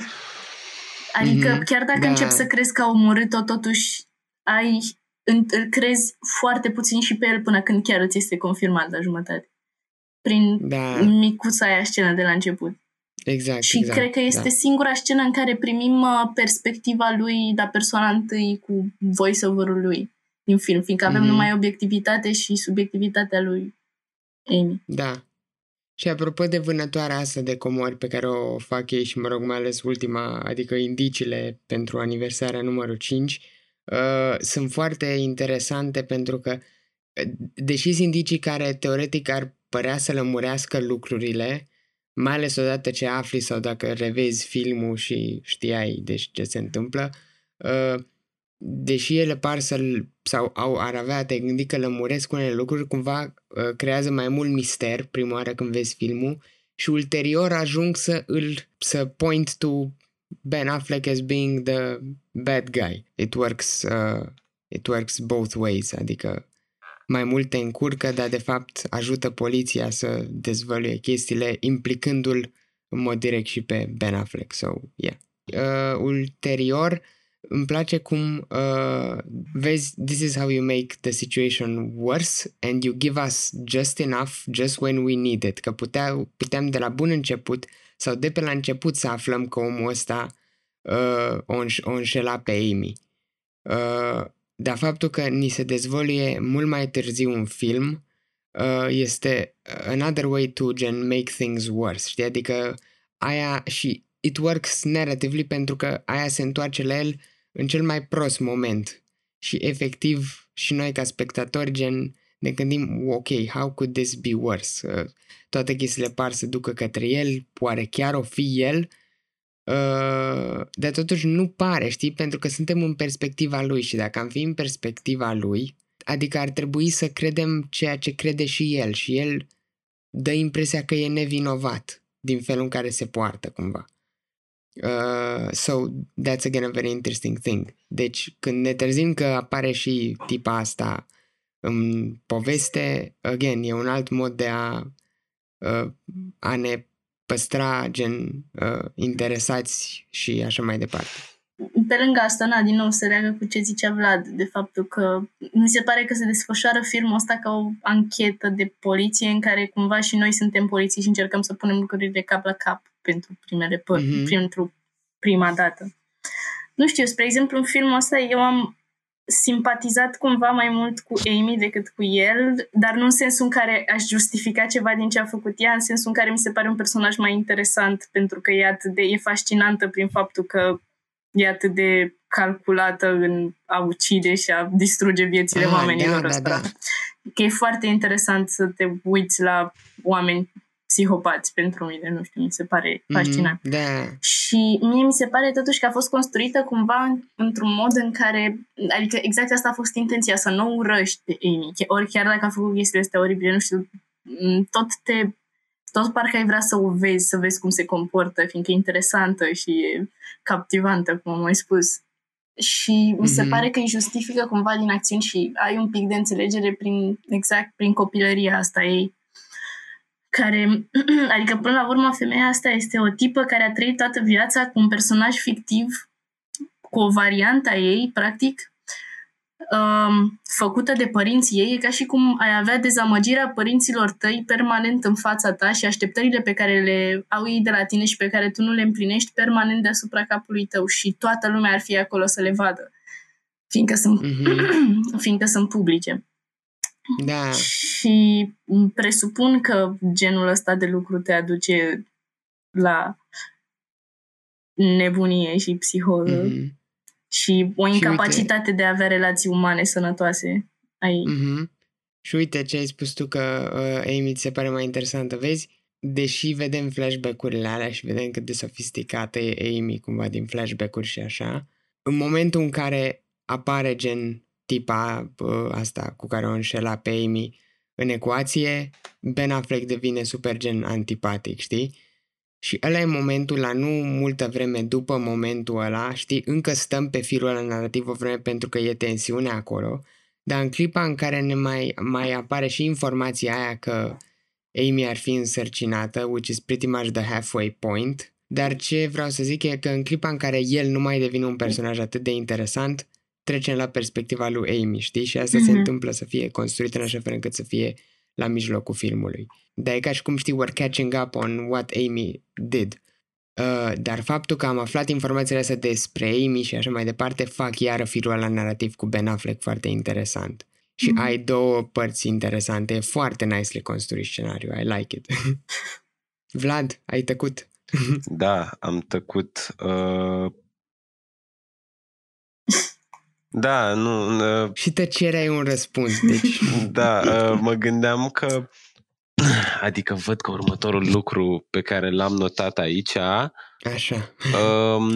Adică Mhm. chiar dacă Da. începi să crezi că a omorât-o, totuși ai, îl îl crezi foarte puțin și pe el până când chiar îți este confirmat la jumătate. Prin Da, micuța aia scenă de la început. exact, Și exact. cred că este da. singura scenă în care primim uh, perspectiva lui, dar persoana întâi cu voice-over-ul lui din film, fiindcă avem Mhm. numai obiectivitate și subiectivitatea lui Amy. Da. Și apropo de vânătoarea asta de comori pe care o fac ei și, mă rog, mai ales ultima, adică indiciile pentru aniversarea numărul cinci, uh, sunt foarte interesante pentru că, uh, deși sunt indicii care teoretic ar părea să lămurească lucrurile, mai ales odată ce afli sau dacă revezi filmul și știai deci ce se întâmplă, uh, deși ele par să sau au, ar avea a te gândi că lămuresc unele lucruri, cumva uh, creează mai mult mister prima oară când vezi filmul și ulterior ajung să îl să point to Ben Affleck as being the bad guy. It works, uh, it works both ways, adică mai mult te încurcă, dar de fapt ajută poliția să dezvăluie chestiile implicându-l în mod direct și pe Ben Affleck. So, yeah. Uh, ulterior îmi place cum uh, vezi, this is how you make the situation worse and you give us just enough just when we need it. Că putea, puteam de la bun început sau de pe la început să aflăm că omul ăsta uh, o, înș- o înșela pe Amy. Uh, dar faptul că ni se dezvăluie mult mai târziu un film uh, este another way to gen make things worse. Știi? Adică aia și it works narratively pentru că aia se întoarce la el în cel mai prost moment și efectiv și noi ca spectatori gen ne gândim ok, how could this be worse? Uh, toate chestiile par să ducă către el, oare chiar o fi el? Uh, dar totuși nu pare, știi? Pentru că suntem în perspectiva lui și dacă am fi în perspectiva lui, adică ar trebui să credem ceea ce crede și el și el dă impresia că e nevinovat din felul în care se poartă cumva. Uh, so that's again a very interesting thing. Deci când ne trezim că apare și tipa asta în poveste, again, e un alt mod de a uh, a ne păstra gen uh, interesați și așa mai departe. Pe lângă asta, na, din nou se leagă cu ce zicea Vlad, de faptul că mi se pare că se desfășoară filmul ăsta ca o anchetă de poliție în care cumva și noi suntem poliții și încercăm să punem lucrurile cap la cap pentru primele păr- Mhm. pentru prima dată. Nu știu, spre exemplu, în filmul ăsta eu am simpatizat cumva mai mult cu Amy decât cu el, dar nu în sensul în care aș justifica ceva din ce a făcut ea, în sensul în care mi se pare un personaj mai interesant, pentru că e atât de e fascinantă prin faptul că e atât de calculată în a ucide și a distruge viețile ah, oamenilor ăsta. Da, da, da. Că e foarte interesant să te uiți la oameni psihopați pentru mine, nu știu, mi se pare fascinant. Mm-hmm, da. Și mie mi se pare totuși că a fost construită cumva într-un mod în care, adică exact asta a fost intenția, să nu urăști pe Amy. Ori chiar dacă a făcut chestiile astea oribile, nu știu, tot te, tot parcă ai vrea să o vezi, să vezi cum se comportă, fiindcă e interesantă și e captivantă, cum am mai spus. Și mi se mm-hmm. pare că îi justifică cumva din acțiuni și ai un pic de înțelegere prin, exact prin copilăria asta ei, care, adică până la urmă femeia asta este o tipă care a trăit toată viața cu un personaj fictiv, cu o variantă a ei, practic, um, făcută de părinții ei. E ca și cum ai avea dezamăgirea părinților tăi permanent în fața ta și așteptările pe care le au ei de la tine și pe care tu nu le împlinești permanent deasupra capului tău și toată lumea ar fi acolo să le vadă, fiindcă sunt, mm-hmm. fiindcă sunt publice. Da. Și presupun că genul ăsta de lucru te aduce la nebunie și psihoză mm-hmm. și o incapacitate și de a avea relații umane sănătoase ai. Mm-hmm. Și uite ce ai spus tu că uh, Amy ți se pare mai interesantă. Vezi, deși vedem flashback-urile alea și vedem cât de sofisticată e Amy cumva din flashback-uri și așa, în momentul în care apare gen tipa asta cu care o înșela pe Amy în ecuație, Ben Affleck devine super gen antipatic, știi? Și ăla e momentul, la nu multă vreme după momentul ăla, știi, încă stăm pe firul ăla narrativ o vreme pentru că e tensiune acolo, dar în clipa în care ne mai, mai apare și informația aia că Amy ar fi însărcinată, which is pretty much the halfway point, dar ce vreau să zic e că în clipa în care el nu mai devine un personaj atât de interesant, trecem la perspectiva lui Amy, știi? Și asta mm-hmm. se întâmplă să fie construită în așa fel încât să fie la mijlocul filmului. Dar e ca și cum, știi, we're catching up on what Amy did. Uh, dar faptul că am aflat informațiile astea despre Amy și așa mai departe fac iară firul ăla narrativ cu Ben Affleck foarte interesant. Și mm-hmm. ai două părți interesante. E foarte nicely construit scenariu. I like it. Vlad, ai tăcut? Da, am tăcut. Uh... Da, nu... Uh... Și tăcerea e un răspuns, deci... Da, uh, mă gândeam că... Adică văd că următorul lucru pe care l-am notat aici... Așa. Uh,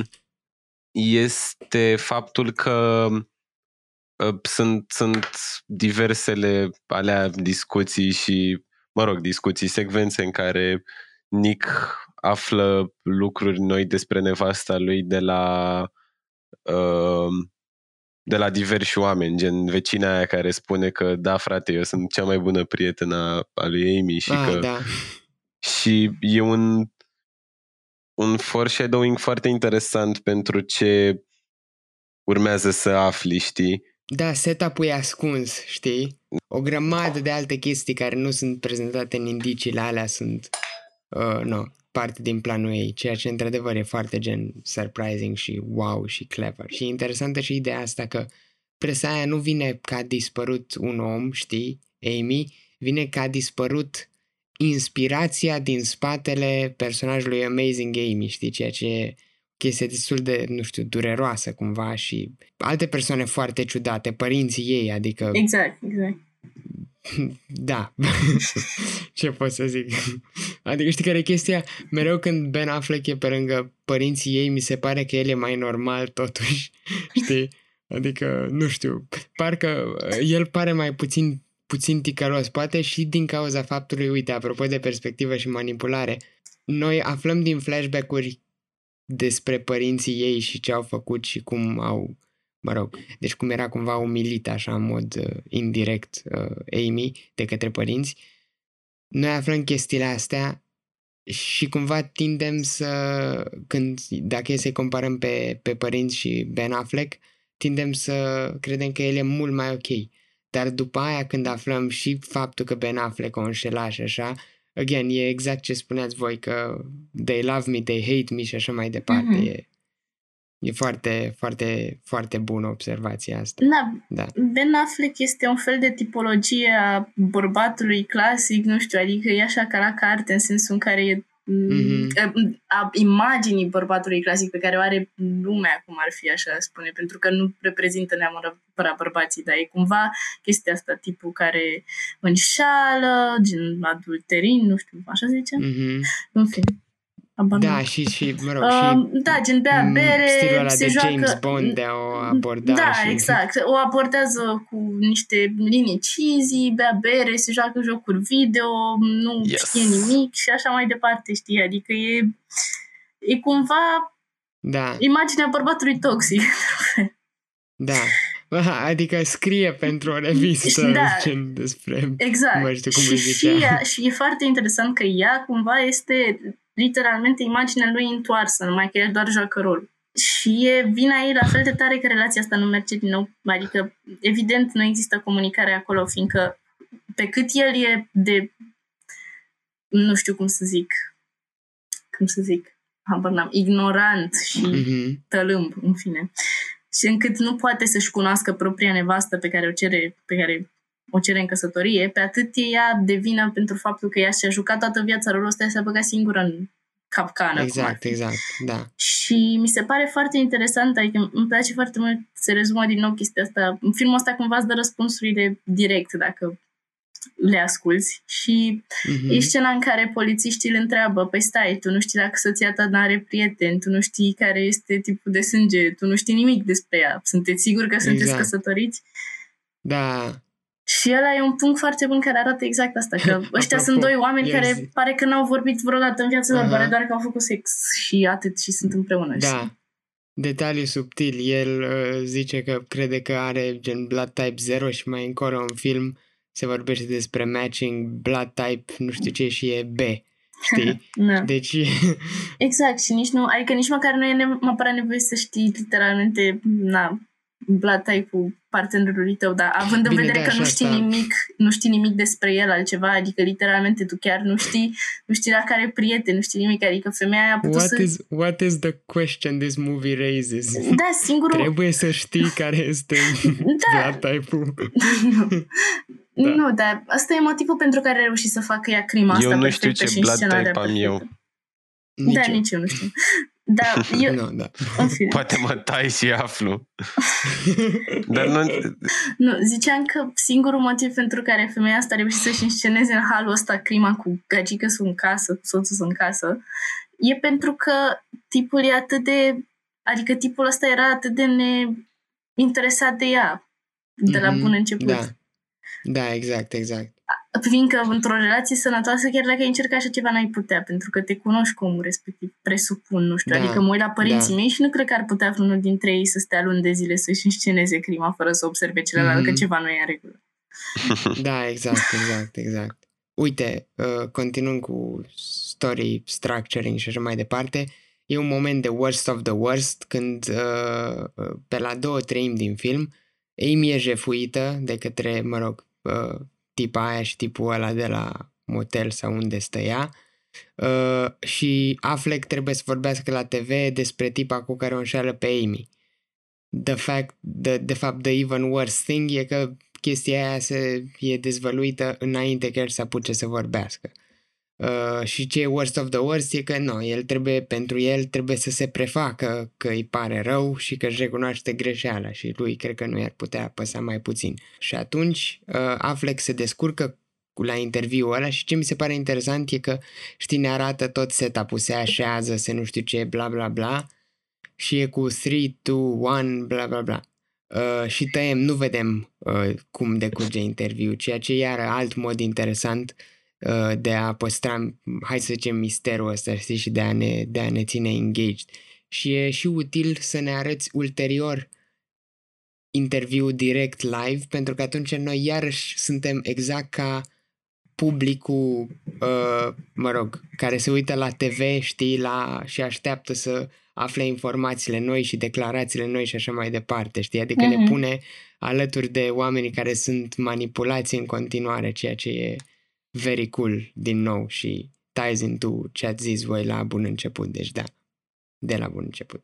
este faptul că uh, sunt, sunt diversele alea discuții și, mă rog, discuții, secvențe în care Nick află lucruri noi despre nevasta lui de la... Uh, de la diversi oameni, gen vecina aia care spune că da, frate, eu sunt cea mai bună prietenă a lui Amy și ah, că da. și e un un foreshadowing foarte interesant pentru ce urmează să afli, știi? Da, setup-ul e ascuns, știi? O grămadă de alte chestii care nu sunt prezentate în indiciile alea sunt uh, no, parte din planul ei, ceea ce într-adevăr e foarte gen surprising și wow și clever. Și e interesantă și ideea asta că presa aia nu vine că a dispărut un om, știi, Amy, vine că a dispărut inspirația din spatele personajului Amazing Amy, știi, ceea ce e chestie destul de, nu știu, dureroasă cumva și alte persoane foarte ciudate, părinții ei, adică... Exact, exact. Da. Ce pot să zic? Adică știi care e chestia? Mereu când Ben Affleck e pe lângă părinții ei, mi se pare că el e mai normal totuși. Știi? Adică, nu știu, parcă el pare mai puțin puțin ticălos, poate și din cauza faptului, uite, apropo de perspectivă și manipulare, noi aflăm din flashback-uri despre părinții ei și ce au făcut și cum au, mă rog, deci cum era cumva umilită așa în mod uh, indirect uh, Amy de către părinți. Noi aflăm chestiile astea și cumva tindem să, când, dacă e să-i comparăm pe, pe părinți și Ben Affleck, tindem să credem că el e mult mai ok. Dar după aia când aflăm și faptul că Ben Affleck o înșela și așa, again, e exact ce spuneați voi, că they love me, they hate me și așa mai departe. Mm-hmm. E, E foarte, foarte, foarte bună observația asta. Da, Da. Ben Affleck este un fel de tipologie a bărbatului clasic, nu știu, adică e așa ca la carte, în sensul în care e Mhm. a imaginii bărbatului clasic pe care o are lumea, cum ar fi așa spune, pentru că nu reprezintă neapărat bărbații, dar e cumva chestia asta, tipul care înșală, gen adulterin, nu știu, așa se zice? Mhm. În fine. Abar Da, n-am. și, și mă rog, Uh, și da, gen bea mm, bere, stilul ăla se de joacă... James Bond de a o aborda Da, și... exact. O abordează cu niște linii cheesy, bea bere, se joacă jocuri video, nu Yes. știe nimic și așa mai departe, știi? Adică e, e cumva Da, imaginea bărbatului toxic. da. Adică scrie pentru o revistă Da. gen despre... Exact. Nu știu cum și, îi și, zicea. ea, și e foarte interesant că ea cumva este literalmente imaginea lui întoarsă, numai că el doar joacă rol. Și e vina ei la fel de tare că relația asta nu merge din nou. Adică, evident, nu există comunicare acolo, fiindcă pe cât el e de, nu știu cum să zic, cum să zic, habar n-am, ignorant și Mhm. tălâmb, în fine. Și încât nu poate să-și cunoască propria nevastă pe care o cere, pe care o cere în căsătorie, pe atât e ea de vină pentru faptul că ea și-a jucat toată viața rolul ăsta, s-a băgat singură în capcană. cum ar Exact, fi. exact, da. Și mi se pare foarte interesant, adică îmi place foarte mult, se rezumă din nou chestia asta. În filmul ăsta cumva îți dă răspunsurile direct dacă le asculți. Și Mhm. e scena în care polițiștii îl întreabă, păi stai, tu nu știi dacă soția ta n-are prieten, tu nu știi care este tipul de sânge, tu nu știi nimic despre ea. Sunteți siguri că sunteți Exact. căsătoriți? Da. Și ăla e un punct foarte bun care arată exact asta, că ăștia Apropo, sunt doi oameni el care zi- pare că n-au vorbit vreodată în viața lor, Aha. pare doar că au făcut sex și atât și sunt împreună. știi? Da. Detaliu subtil. El uh, zice că crede că are gen blood type zero și mai încolo în film se vorbește despre matching blood type nu știu ce și e B. Știi? Da. Deci, Exact, și nici nu, adică nici măcar nu e ne- neapărat nevoie să știi literalmente, na, blood type-ul partenerului tău, dar având în Bine, vedere da, că nu și știi asta- nimic, nu știi nimic despre el altceva, adică literalmente tu chiar nu știi, nu știi dacă are prieteni, nu știi nimic, adică femeia aia a putut what să... is, what is the question this movie raises? Da, singurul... Trebuie să știi care este Da. blood type-ul. Nu, Da. nu, dar asta e motivul pentru care a reușit să facă ea crima asta Eu nu știu perfectă ce și blood scenarea type am perfectă. eu. Nici Da, eu. nici eu nu știu. Da, eu... Nu, da. În fine. Poate mă tai și aflu. Dar nu... Nu, ziceam că singurul motiv pentru care femeia asta a reușit să-și însceneze în halul ăsta crima cu gagică sunt în casă, cu soțul sunt în casă, e pentru că tipul e atât de... Adică tipul ăsta era atât de neinteresat de ea de la Mhm, bun început. Da. Da, exact, exact. Fiindcă într-o relație sănătoasă, chiar dacă ai încerca așa ceva, n-ai putea, pentru că te cunoști cu omul respectiv, presupun, nu știu. Da, Adică mă uit la părinții da. mei și nu cred că ar putea vreunul dintre ei să stea luni de zile să-și însceneze crima fără să observe celălalt Mhm. că ceva nu e în regulă. Da, exact, exact, exact. Uite, uh, continuând cu story structuring și așa mai departe, e un moment de worst of the worst când uh, uh, pe la două treimi din film Amy e jefuită de către, mă rog, uh, tipa aia și tipul ăla de la motel sau unde stă ea uh, și Affleck trebuie să vorbească la T V despre tipa cu care o înșeală pe Amy. The fact, the, de fapt, the even worse thing e că chestia aia se, e dezvăluită înainte chiar să apuce să vorbească. Uh, și ce e worst of the worst e că nu, el trebuie, pentru el trebuie să se prefacă că îi pare rău și că își recunoaște greșeala și lui cred că nu i-ar putea apăsa mai puțin. Și atunci uh, Affleck se descurcă la interviul ăla și ce mi se pare interesant e că, știi, ne arată tot setup-ul, se așează, se nu știu ce, bla bla bla și e cu trei, doi, unu, bla bla bla. Uh, și tăiem, nu vedem uh, cum decurge interviul, ceea ce iară alt mod interesant uh, de a păstra, hai să zicem, misterul ăsta, știi, și de a ne, de a ne ține engaged. Și e și util să ne arăți ulterior interviul direct live, pentru că atunci noi iarăși suntem exact ca publicul, uh, mă rog, care se uită la T V, știi, la, și așteaptă să afle informațiile noi și declarațiile noi și așa mai departe, știi? Adică Mhm. ne pune alături de oamenii care sunt manipulați în continuare, ceea ce e very cool, din nou, și ties into ce ați zis voi la bun început, deci da, de la bun început.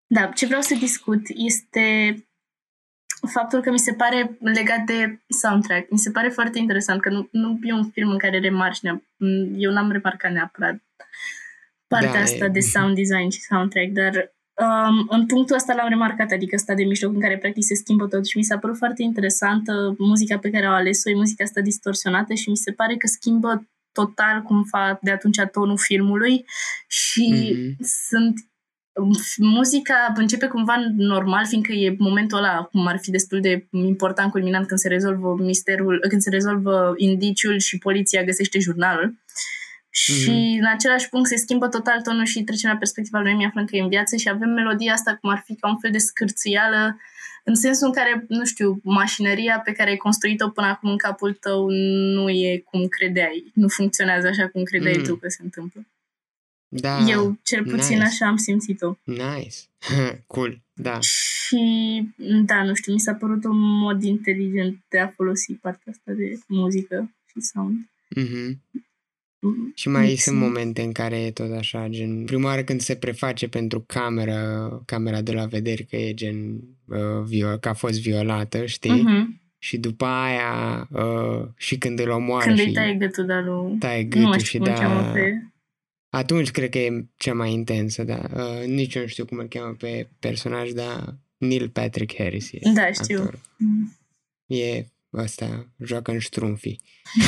Da, ce vreau să discut este faptul că mi se pare legat de soundtrack. Mi se pare foarte interesant că nu, nu e un film în care remarci neap- eu n-am remarcat neapărat partea Da, asta e- de sound design și soundtrack, dar um, în punctul ăsta l-am remarcat, adică ăsta de mijloc în care practic se schimbă tot și mi s-a părut foarte interesantă muzica pe care au ales-o, e muzica asta distorsionată și mi se pare că schimbă total cum fac de atunci tonul filmului și Mhm. sunt muzica începe cumva normal, fiindcă e momentul ăla, cum ar fi destul de important, culminant când se rezolvă misterul, când se rezolvă indiciul și poliția găsește jurnalul. Și Mhm. în același punct se schimbă total tonul și trecem la perspectiva lui Emi aflăm că e în viață și avem melodia asta cum ar fi ca un fel de scârțâială, în sensul în care, nu știu, mașinăria pe care ai construit-o până acum în capul tău nu e cum credeai, nu funcționează așa cum credeai Mm. tu că se întâmplă. Da, Eu, cel puțin, nice. așa am simțit-o. Nice. Cool, da. Și, da, nu știu, mi s-a părut un mod inteligent de a folosi partea asta de muzică și sound. Mhm. Mm, Și mai mixing. sunt momente în care e tot așa, gen, prima oară când se preface pentru cameră, camera de la vederi că e gen, uh, vio- că a fost violată, știi? Mhm. Și după aia, uh, și când îl omoară Când și îi taie gâtul de lui... taie Nu gâtul mai și știu cum îl da, cheamă pe... atunci cred că e cea mai intensă, da. Uh, nici eu nu știu cum îl cheamă pe personaj, dar Neil Patrick Harris e Da, știu. actorul. Mm. E ăsta, joacă în ștrumfii.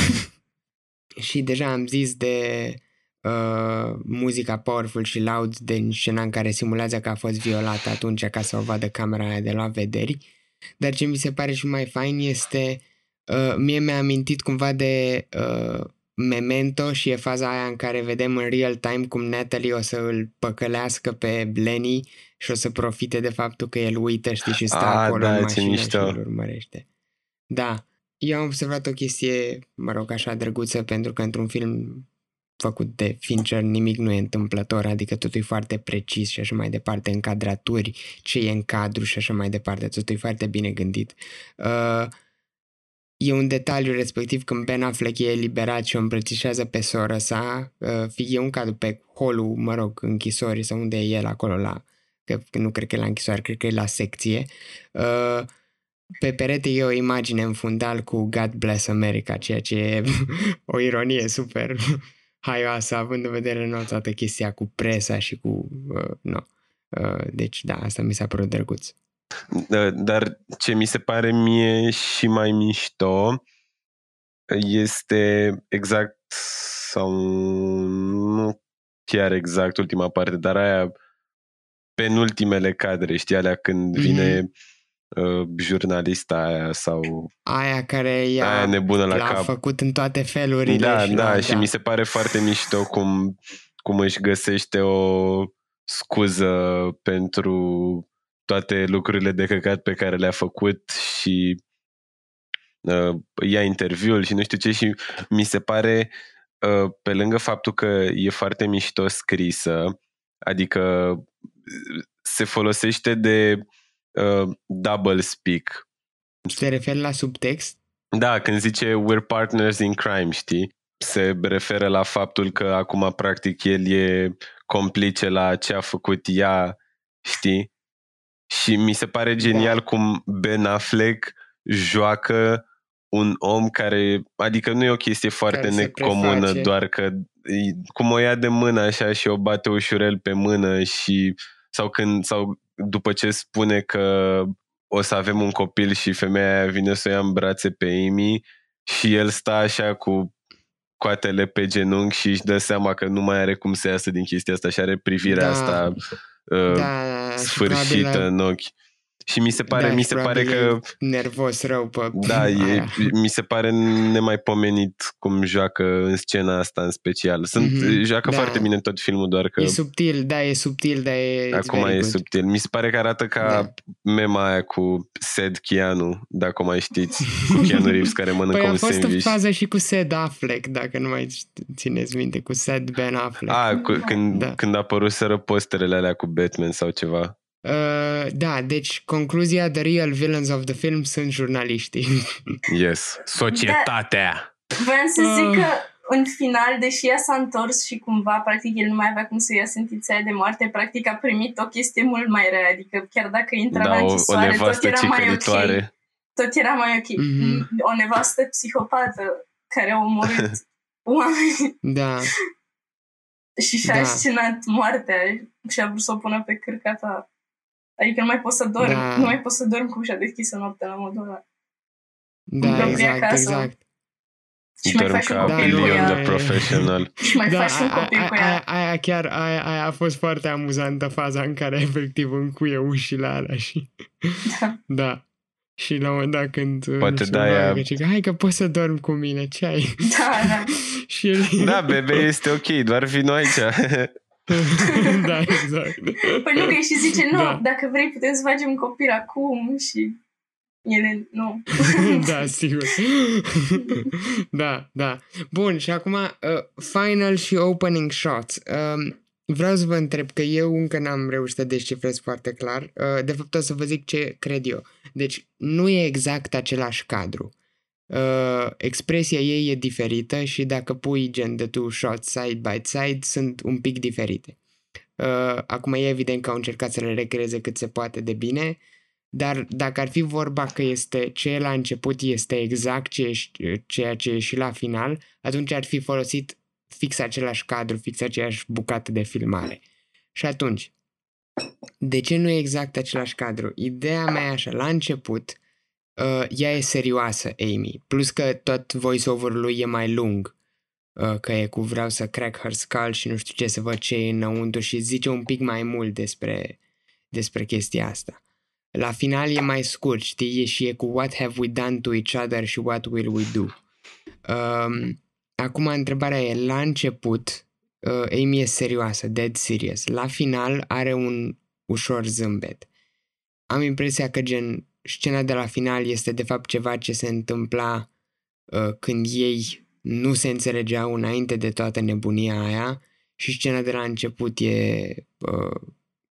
Și deja am zis de uh, muzica powerful și loud din scena în care simulează că a fost violată atunci ca să o vadă camera aia de la vederi. Dar ce mi se pare și mai fain este uh, mie mi-a amintit cumva de uh, Memento și e faza aia în care vedem în real time cum Natalie o să îl păcălească pe Lenny și o să profite de faptul că el uită, știi, și stă Ah, acolo da, în ce mașină mișto. și îl urmărește. Da, eu am observat o chestie, mă rog, așa drăguță, pentru că într-un film făcut de Fincher nimic nu e întâmplător, adică totul e foarte precis și așa mai departe, încadraturi, ce e în cadru și așa mai departe, totul e foarte bine gândit. Uh, e un detaliu respectiv când Ben Affleck e eliberat și o îmbrățișează pe soră sa, uh, fie e un cadru pe holul, mă rog, închisorii sau unde e el acolo la, că, că nu cred că e la închisoare, cred că e la secție. Uh, pe perete e o imagine în fundal cu God Bless America, ceea ce e o ironie super haioasă, având în vedere nu toată chestia cu presa și cu... Uh, no. uh, deci, da, asta mi s-a părut drăguț. Da, dar ce mi se pare mie și mai mișto este exact, sau nu chiar exact ultima parte, dar aia penultimele cadre, știi, alea când Mhm. vine uh, jurnalista aia sau Aia care i-a, aia nebună la l-a cap. făcut în toate felurile. Da, și da, la, și mi se pare foarte mișto cum, cum își găsește o scuză pentru toate lucrurile de căcat pe care le-a făcut și uh, ia interviul și nu știu ce, și mi se pare, uh, pe lângă faptul că e foarte mișto scrisă, adică uh, se folosește de uh, double speak. Te referi la subtext? Da, când zice we're partners in crime, știi? Se referă la faptul că acum practic el e complice la ce a făcut ea, știi? Și mi se pare genial Da. cum Ben Affleck joacă un om care, adică nu e o chestie foarte Care se necomună, preface. doar că cum o ia de mână așa și o bate ușurel pe mână și sau când sau după ce spune că o să avem un copil și femeia aia vine să o ia în brațe pe Amy și el stă așa cu coatele pe genunchi și își dă seama că nu mai are cum să iasă din chestia asta și are privirea Da. asta uh, Da, și sfârșită probabil, în ochi. Și mi se pare, da, mi și se pare probabil că e nervos rău pe da, e, aia. mi se pare nemaipomenit cum joacă în scena asta în special. Sunt, Mhm, joacă da. foarte bine tot filmul, doar că E subtil, da, e subtil, dar e it's acum very e good. subtil. Mi se pare că arată ca Da. mema aia cu Sed Keanu, dacă mai știți, cu Keanu Reeves care mănâncă Păi a un fost sandwich. o fază și cu Sed Affleck, dacă nu mai țineți minte, cu Sed Ben Affleck. A, cu, când, Da. când apăruseră posterele alea cu Batman sau ceva. Uh, da, deci concluzia, the real villains of the film sunt jurnaliștii. Yes. Societatea! Vreau să zic Ah. că în final, deși ea s-a întors și cumva, practic, el nu mai avea cum să ia sentința aia de moarte, practic a primit o chestie mult mai rea, adică chiar dacă intra Da, la o, o închisoare, tot era mai ok. cicălitoare. Tot era mai ok. Mhm. O nevastă psihopată care a omorât oameni Da, și și-a Da. scenat moartea și a vrut să o pună pe cârca ta. Adică nu mai poți să dormi, Da. nu mai poți să dormi cu ușa deschisă noaptea la modul ăla. În da, propria exact, casă. exact. Și mai Dorm faci un ca copil cu billion ea. de professional. Și mai Da, faci un aia, copil cu aia, ea. aia chiar, aia, aia a fost foarte amuzantă faza în care efectiv încuie ușile alea și... Da. Da. Și la un moment dat când... Poate nu știu, de-aia- roagă, zice, hai că poți să dormi cu mine, ce ai? Da, da. Și el... Da, bebe, este ok, doar vino aici. Da, exact. Păi nu, că și zice, nu, Da. dacă vrei putem să facem un copil acum și ele, nu. Da, sigur. Da, da. Bun, și acum uh, final și opening shots. Uh, vreau să vă întreb că eu încă n-am reușit să descifrez foarte clar. Uh, de fapt o să vă zic ce cred eu. Deci nu e exact același cadru. Uh, expresia ei e diferită și dacă pui gen de two shots side by side sunt un pic diferite. Uh, acum e evident că au încercat să le recreeze cât se poate de bine, dar dacă ar fi vorba că este ce e la început este exact ce e, ceea ce e și la final, atunci ar fi folosit fix același cadru, fix aceeași bucată de filmare. Și atunci, de ce nu e exact același cadru? Ideea mea e așa, la început, uh, ea e serioasă, Amy, plus că tot voice-over-ul lui e mai lung, uh, că e cu vreau să crack her skull și nu știu ce, să văd ce e înăuntru și zice un pic mai mult despre, despre chestia asta. La final e mai scurt, știi? E și e cu what have we done to each other și what will we do. Um, acum întrebarea e, la început uh, Amy e serioasă, dead serious. La final are un ușor zâmbet. Am impresia că gen scena de la final este de fapt ceva ce se întâmpla uh, când ei nu se înțelegeau înainte de toată nebunia aia și scena de la început e uh,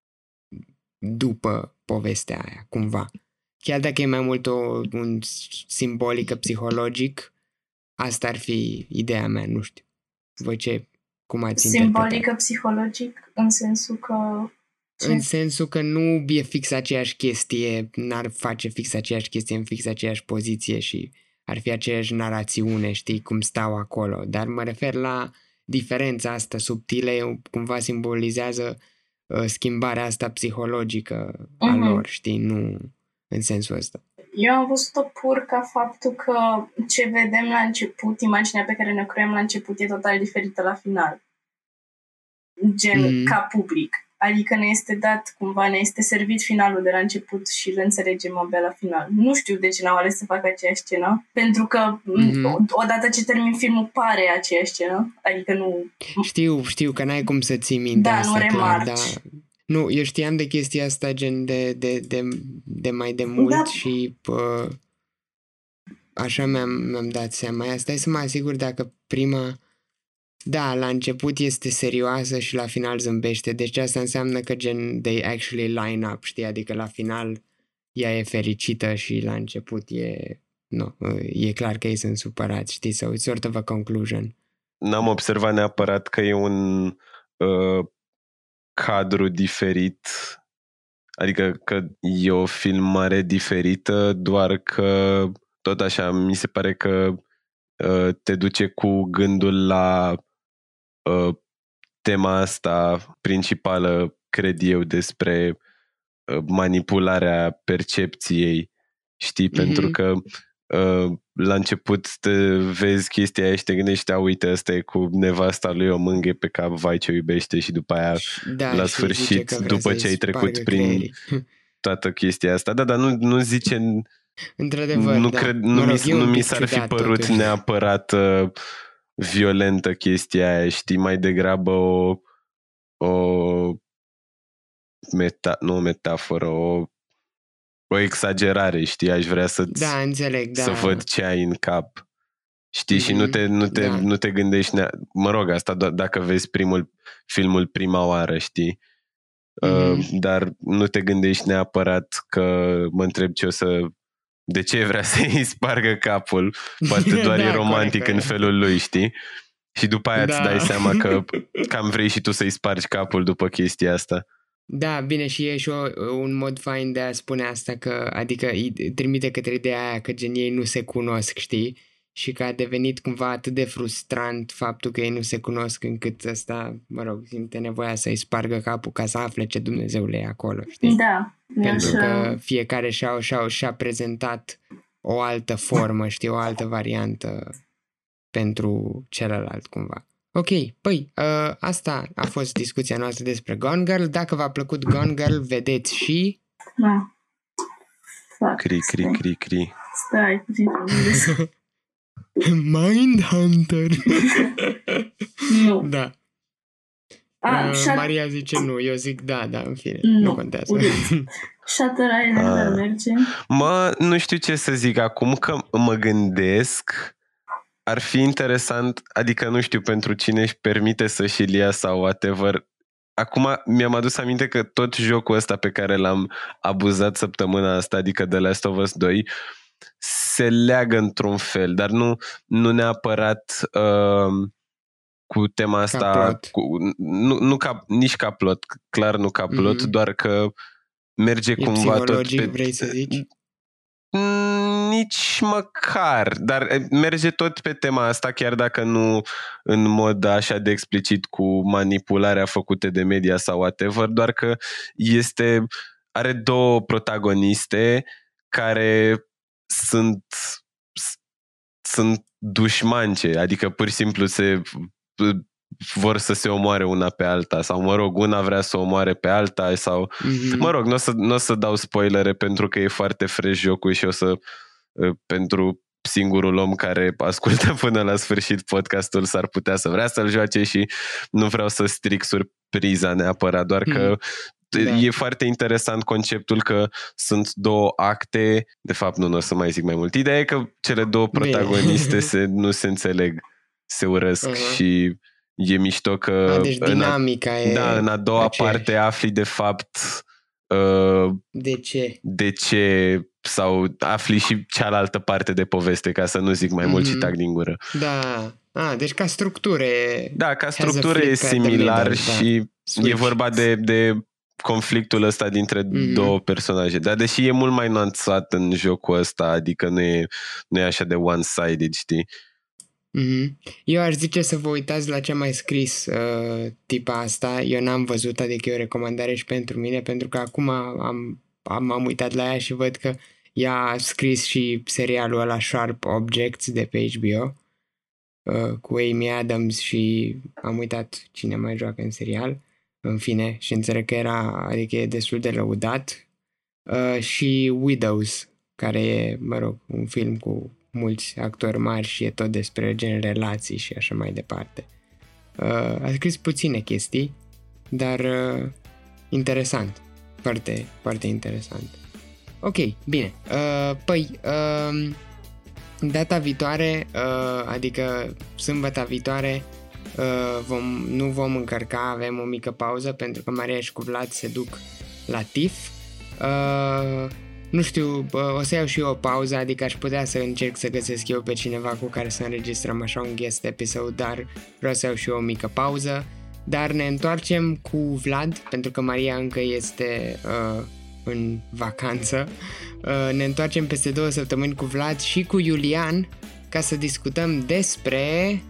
după povestea aia, cumva. Chiar dacă e mai mult o, un simbolică psihologic, asta ar fi ideea mea, nu știu. Voi ce, cum ați interpretat? Simbolică psihologic în sensul că... Ce? În sensul că nu e fix aceeași chestie, n-ar face fix aceeași chestie în fix aceeași poziție și ar fi aceeași narațiune, știi, cum stau acolo. Dar mă refer la diferența asta subtilă, cumva simbolizează uh, schimbarea asta psihologică a Mhm. lor, știi, nu în sensul ăsta. Eu am văzut-o pur ca faptul că ce vedem la început, imaginea pe care ne creăm la început e total diferită la final. Gen, Mhm. ca public. Adică ne este dat, cumva, ne este servit finalul de la început și îl înțelegem abia la final. Nu știu de ce n-au ales să facă aceeași scenă, pentru că Mhm. mm-hmm. odată ce termin filmul pare aceeași scenă, adică nu... Știu, știu că n-ai cum să ții minte Da, asta, nu clar, remarci. dar... Nu, eu știam de chestia asta gen de, de, de, de mai de mult Da. și pă, așa mi-am, mi-am dat seama. Ia, stai să mă asigur dacă prima... Da, la început este serioasă și la final zâmbește, deci asta înseamnă că gen they actually line up, știi? Adică la final ea e fericită și la început e... Nu, e clar că ei sunt supărați, știi? So it's sort of a conclusion. N-am observat neapărat că e un uh, cadru diferit, adică că e o filmare diferită, doar că tot așa mi se pare că uh, te duce cu gândul la uh, tema asta principală, cred eu, despre uh, manipularea percepției, știi, Mhm. pentru că uh, la început te vezi chestia aia și te gândești, a, uite, ăsta e cu nevasta lui, o mânghe pe cap, vai ce o iubește, și după aia Da, la și sfârșit, zice că vrea după să-i ce ai trecut spargă prin creierii. toată chestia asta. Da, dar nu, nu zice, Într-adevăr, nu, da. cred, nu, Mă rog, mi, e un nu mi pic s-ar fi ciudat, părut totuși. neapărat uh, violentă chestia aia, știi, mai degrabă o o meta, nu o metaforă, o, o exagerare, știi, aș vrea să Da, înțeleg, da. să văd ce ai în cap. Știi, și nu Mhm, te, nu te, da. nu te gândești, nea... mă rog, asta do- dacă vezi primul filmul prima oară, știi? Mhm. Uh, dar nu te gândești neapărat că mă întreb ce o să... De ce vrea să-i spargă capul? Poate doar Da, e romantic corect, în corect. felul lui, știi? Și după aia Da. îți dai seama că cam vrei și tu să-i spargi capul după chestia asta. Da, bine, și e și o, un mod fain de a spune asta, că, adică îi trimite către ideea aia că gen ei nu se cunosc, știi? Și că a devenit cumva atât de frustrant faptul că ei nu se cunosc încât ăsta, mă rog, simte nevoia să-i spargă capul ca să afle ce Dumnezeule e acolo, știi? Da. Pentru așa. că fiecare și-a, și-a, și-a prezentat o altă formă, știi, o altă variantă pentru celălalt cumva. Ok, păi, uh, asta a fost discuția noastră despre Gone Girl. Dacă v-a plăcut Gone Girl, vedeți și... Da. Fuck, Cri, cri, stai. cri, cri. Stai puțin. Mindhunter. Nu. Da. A, Uh, Shut- Maria zice nu, eu zic da, da, în fine, Nu, nu contează. urât. Shutter Island Ah. ar merge. Mă, nu știu ce să zic acum că mă gândesc. Ar fi interesant, adică nu știu pentru cine își permite să-și îl ia sau whatever. Acum mi-am adus aminte că tot jocul ăsta pe care l-am abuzat săptămâna asta, adică The Last of Us doi, se leagă într-un fel, dar nu, nu neapărat uh, cu tema asta, plot. cu, nu, nu ca, nici ca plot, clar nu ca plot, Mhm. doar că merge E cumva tot psihologic, pe... vrei să zici? Mm, Nici măcar, dar eh, merge tot pe tema asta, chiar dacă nu în mod așa de explicit cu manipularea făcute de media sau whatever, doar că este, are două protagoniste care sunt sunt dușmance, adică pur și simplu se vor să se omoare una pe alta sau mă rog, una vrea să o omoare pe alta sau Mhm. mă rog, nu o să, n-o să dau spoilere pentru că e foarte fresh jocul și o să pentru singurul om care ascultă până la sfârșit podcastul s-ar putea să vrea să-l joace și nu vreau să stric surpriza neapărat, doar că Da. e foarte interesant conceptul că sunt două acte, de fapt nu, nu o să mai zic mai mult. Ideea e că cele două Bine. protagoniste se, nu se înțeleg, se urăsc Uh-huh. și e mișto că A, deci în a, dinamica e da, în a doua aceeași. parte afli de fapt uh, De ce? de ce sau afli și cealaltă parte de poveste, ca să nu zic mai mult Mhm. și tac din gură. Da. A, deci ca structură e... Da, ca Has a structură e flip at the similar middle, da. și Switch. e vorba de, de conflictul ăsta dintre Mhm. două personaje. Dar deși e mult mai nuanțat în jocul ăsta, adică nu e, nu e așa de one-sided, știi? Mhm. Eu aș zice să vă uitați la ce a mai scris uh, tipa asta. Eu n-am văzut, adică e o recomandare și pentru mine, pentru că acum am, am, am uitat la ea și văd că ea a scris și serialul ăla Sharp Objects de pe H B O uh, cu Amy Adams și am uitat cine mai joacă în serial. În fine, și înțeleg că era, adică e destul de lăudat. Uh, și Widows, care e, mă rog, un film cu mulți actori mari și e tot despre gen relații și așa mai departe. Uh, a scris puține chestii, dar uh, interesant. Foarte, foarte interesant. Ok, bine. Uh, păi, uh, data viitoare, uh, adică sâmbăta viitoare, uh, vom, nu vom încărca, avem o mică pauză pentru că Maria și cu Vlad se duc la T I F. Uh, nu știu, uh, o să iau și eu o pauză, adică aș putea să încerc să găsesc eu pe cineva cu care să înregistrăm așa un guest episode, dar vreau să iau și eu o mică pauză. Dar ne întoarcem cu Vlad, pentru că Maria încă este uh, în vacanță. Uh, ne întoarcem peste două săptămâni cu Vlad și cu Iulian ca să discutăm despre...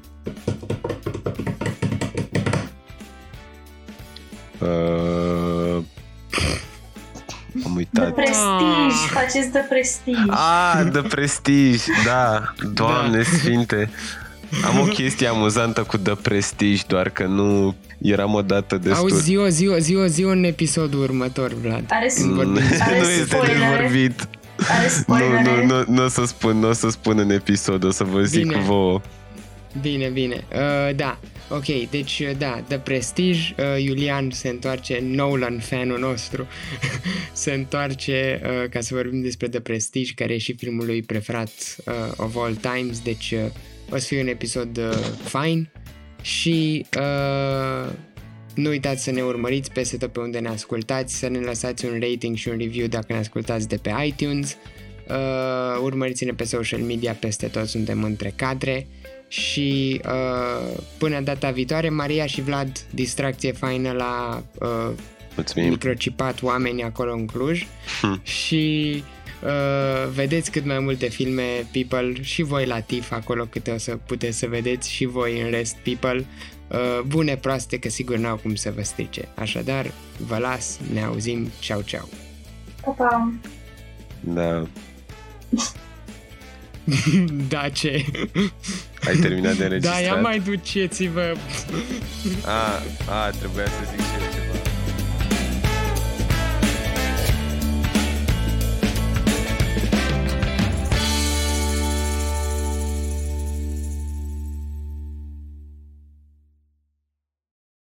Uh, am De uitat. Prestige, faceți de Prestige. Ah, The Prestige, da. Doamne Da. sfinte. Am o chestie amuzantă cu The Prestige, doar că nu eram odată destul. Auzi, zi-o, zi-o, zi-o, zi-o în episodul următor, Vlad. Are, Nu, vorbim. are nu este de spoilere? vorbit. Are Nu, spoilere? nu, nu, nu o să spun, nu o să spun în episod, o să vă zic Bine. vouă. Bine, bine. Uh, da, ok, deci uh, da, The Prestige, uh, Iulian se întoarce, Nolan, fanul nostru, se întoarce uh, ca să vorbim despre The Prestige, care e și filmul lui preferat uh, of all times, deci uh, o să fie un episod uh, fine și uh, nu uitați să ne urmăriți peste tot pe unde ne ascultați, să ne lăsați un rating și un review dacă ne ascultați de pe iTunes. Uh, urmăriți-ne pe social media, peste tot suntem între cadre și uh, până data viitoare, Maria și Vlad, distracție faină la uh, microcipat oameni acolo în Cluj. Hmm. Și uh, vedeți cât mai multe filme People și voi la T I F acolo câte o să puteți să vedeți și voi în rest People. Uh, bune, proaste, că sigur n-au cum să vă strice. Așadar, vă las, ne auzim, ceau, ceau. Pa, pa. Da. Da, ce? Ai terminat de înregistrat? Da, ia mai duceți-vă. A, a, trebuia să zic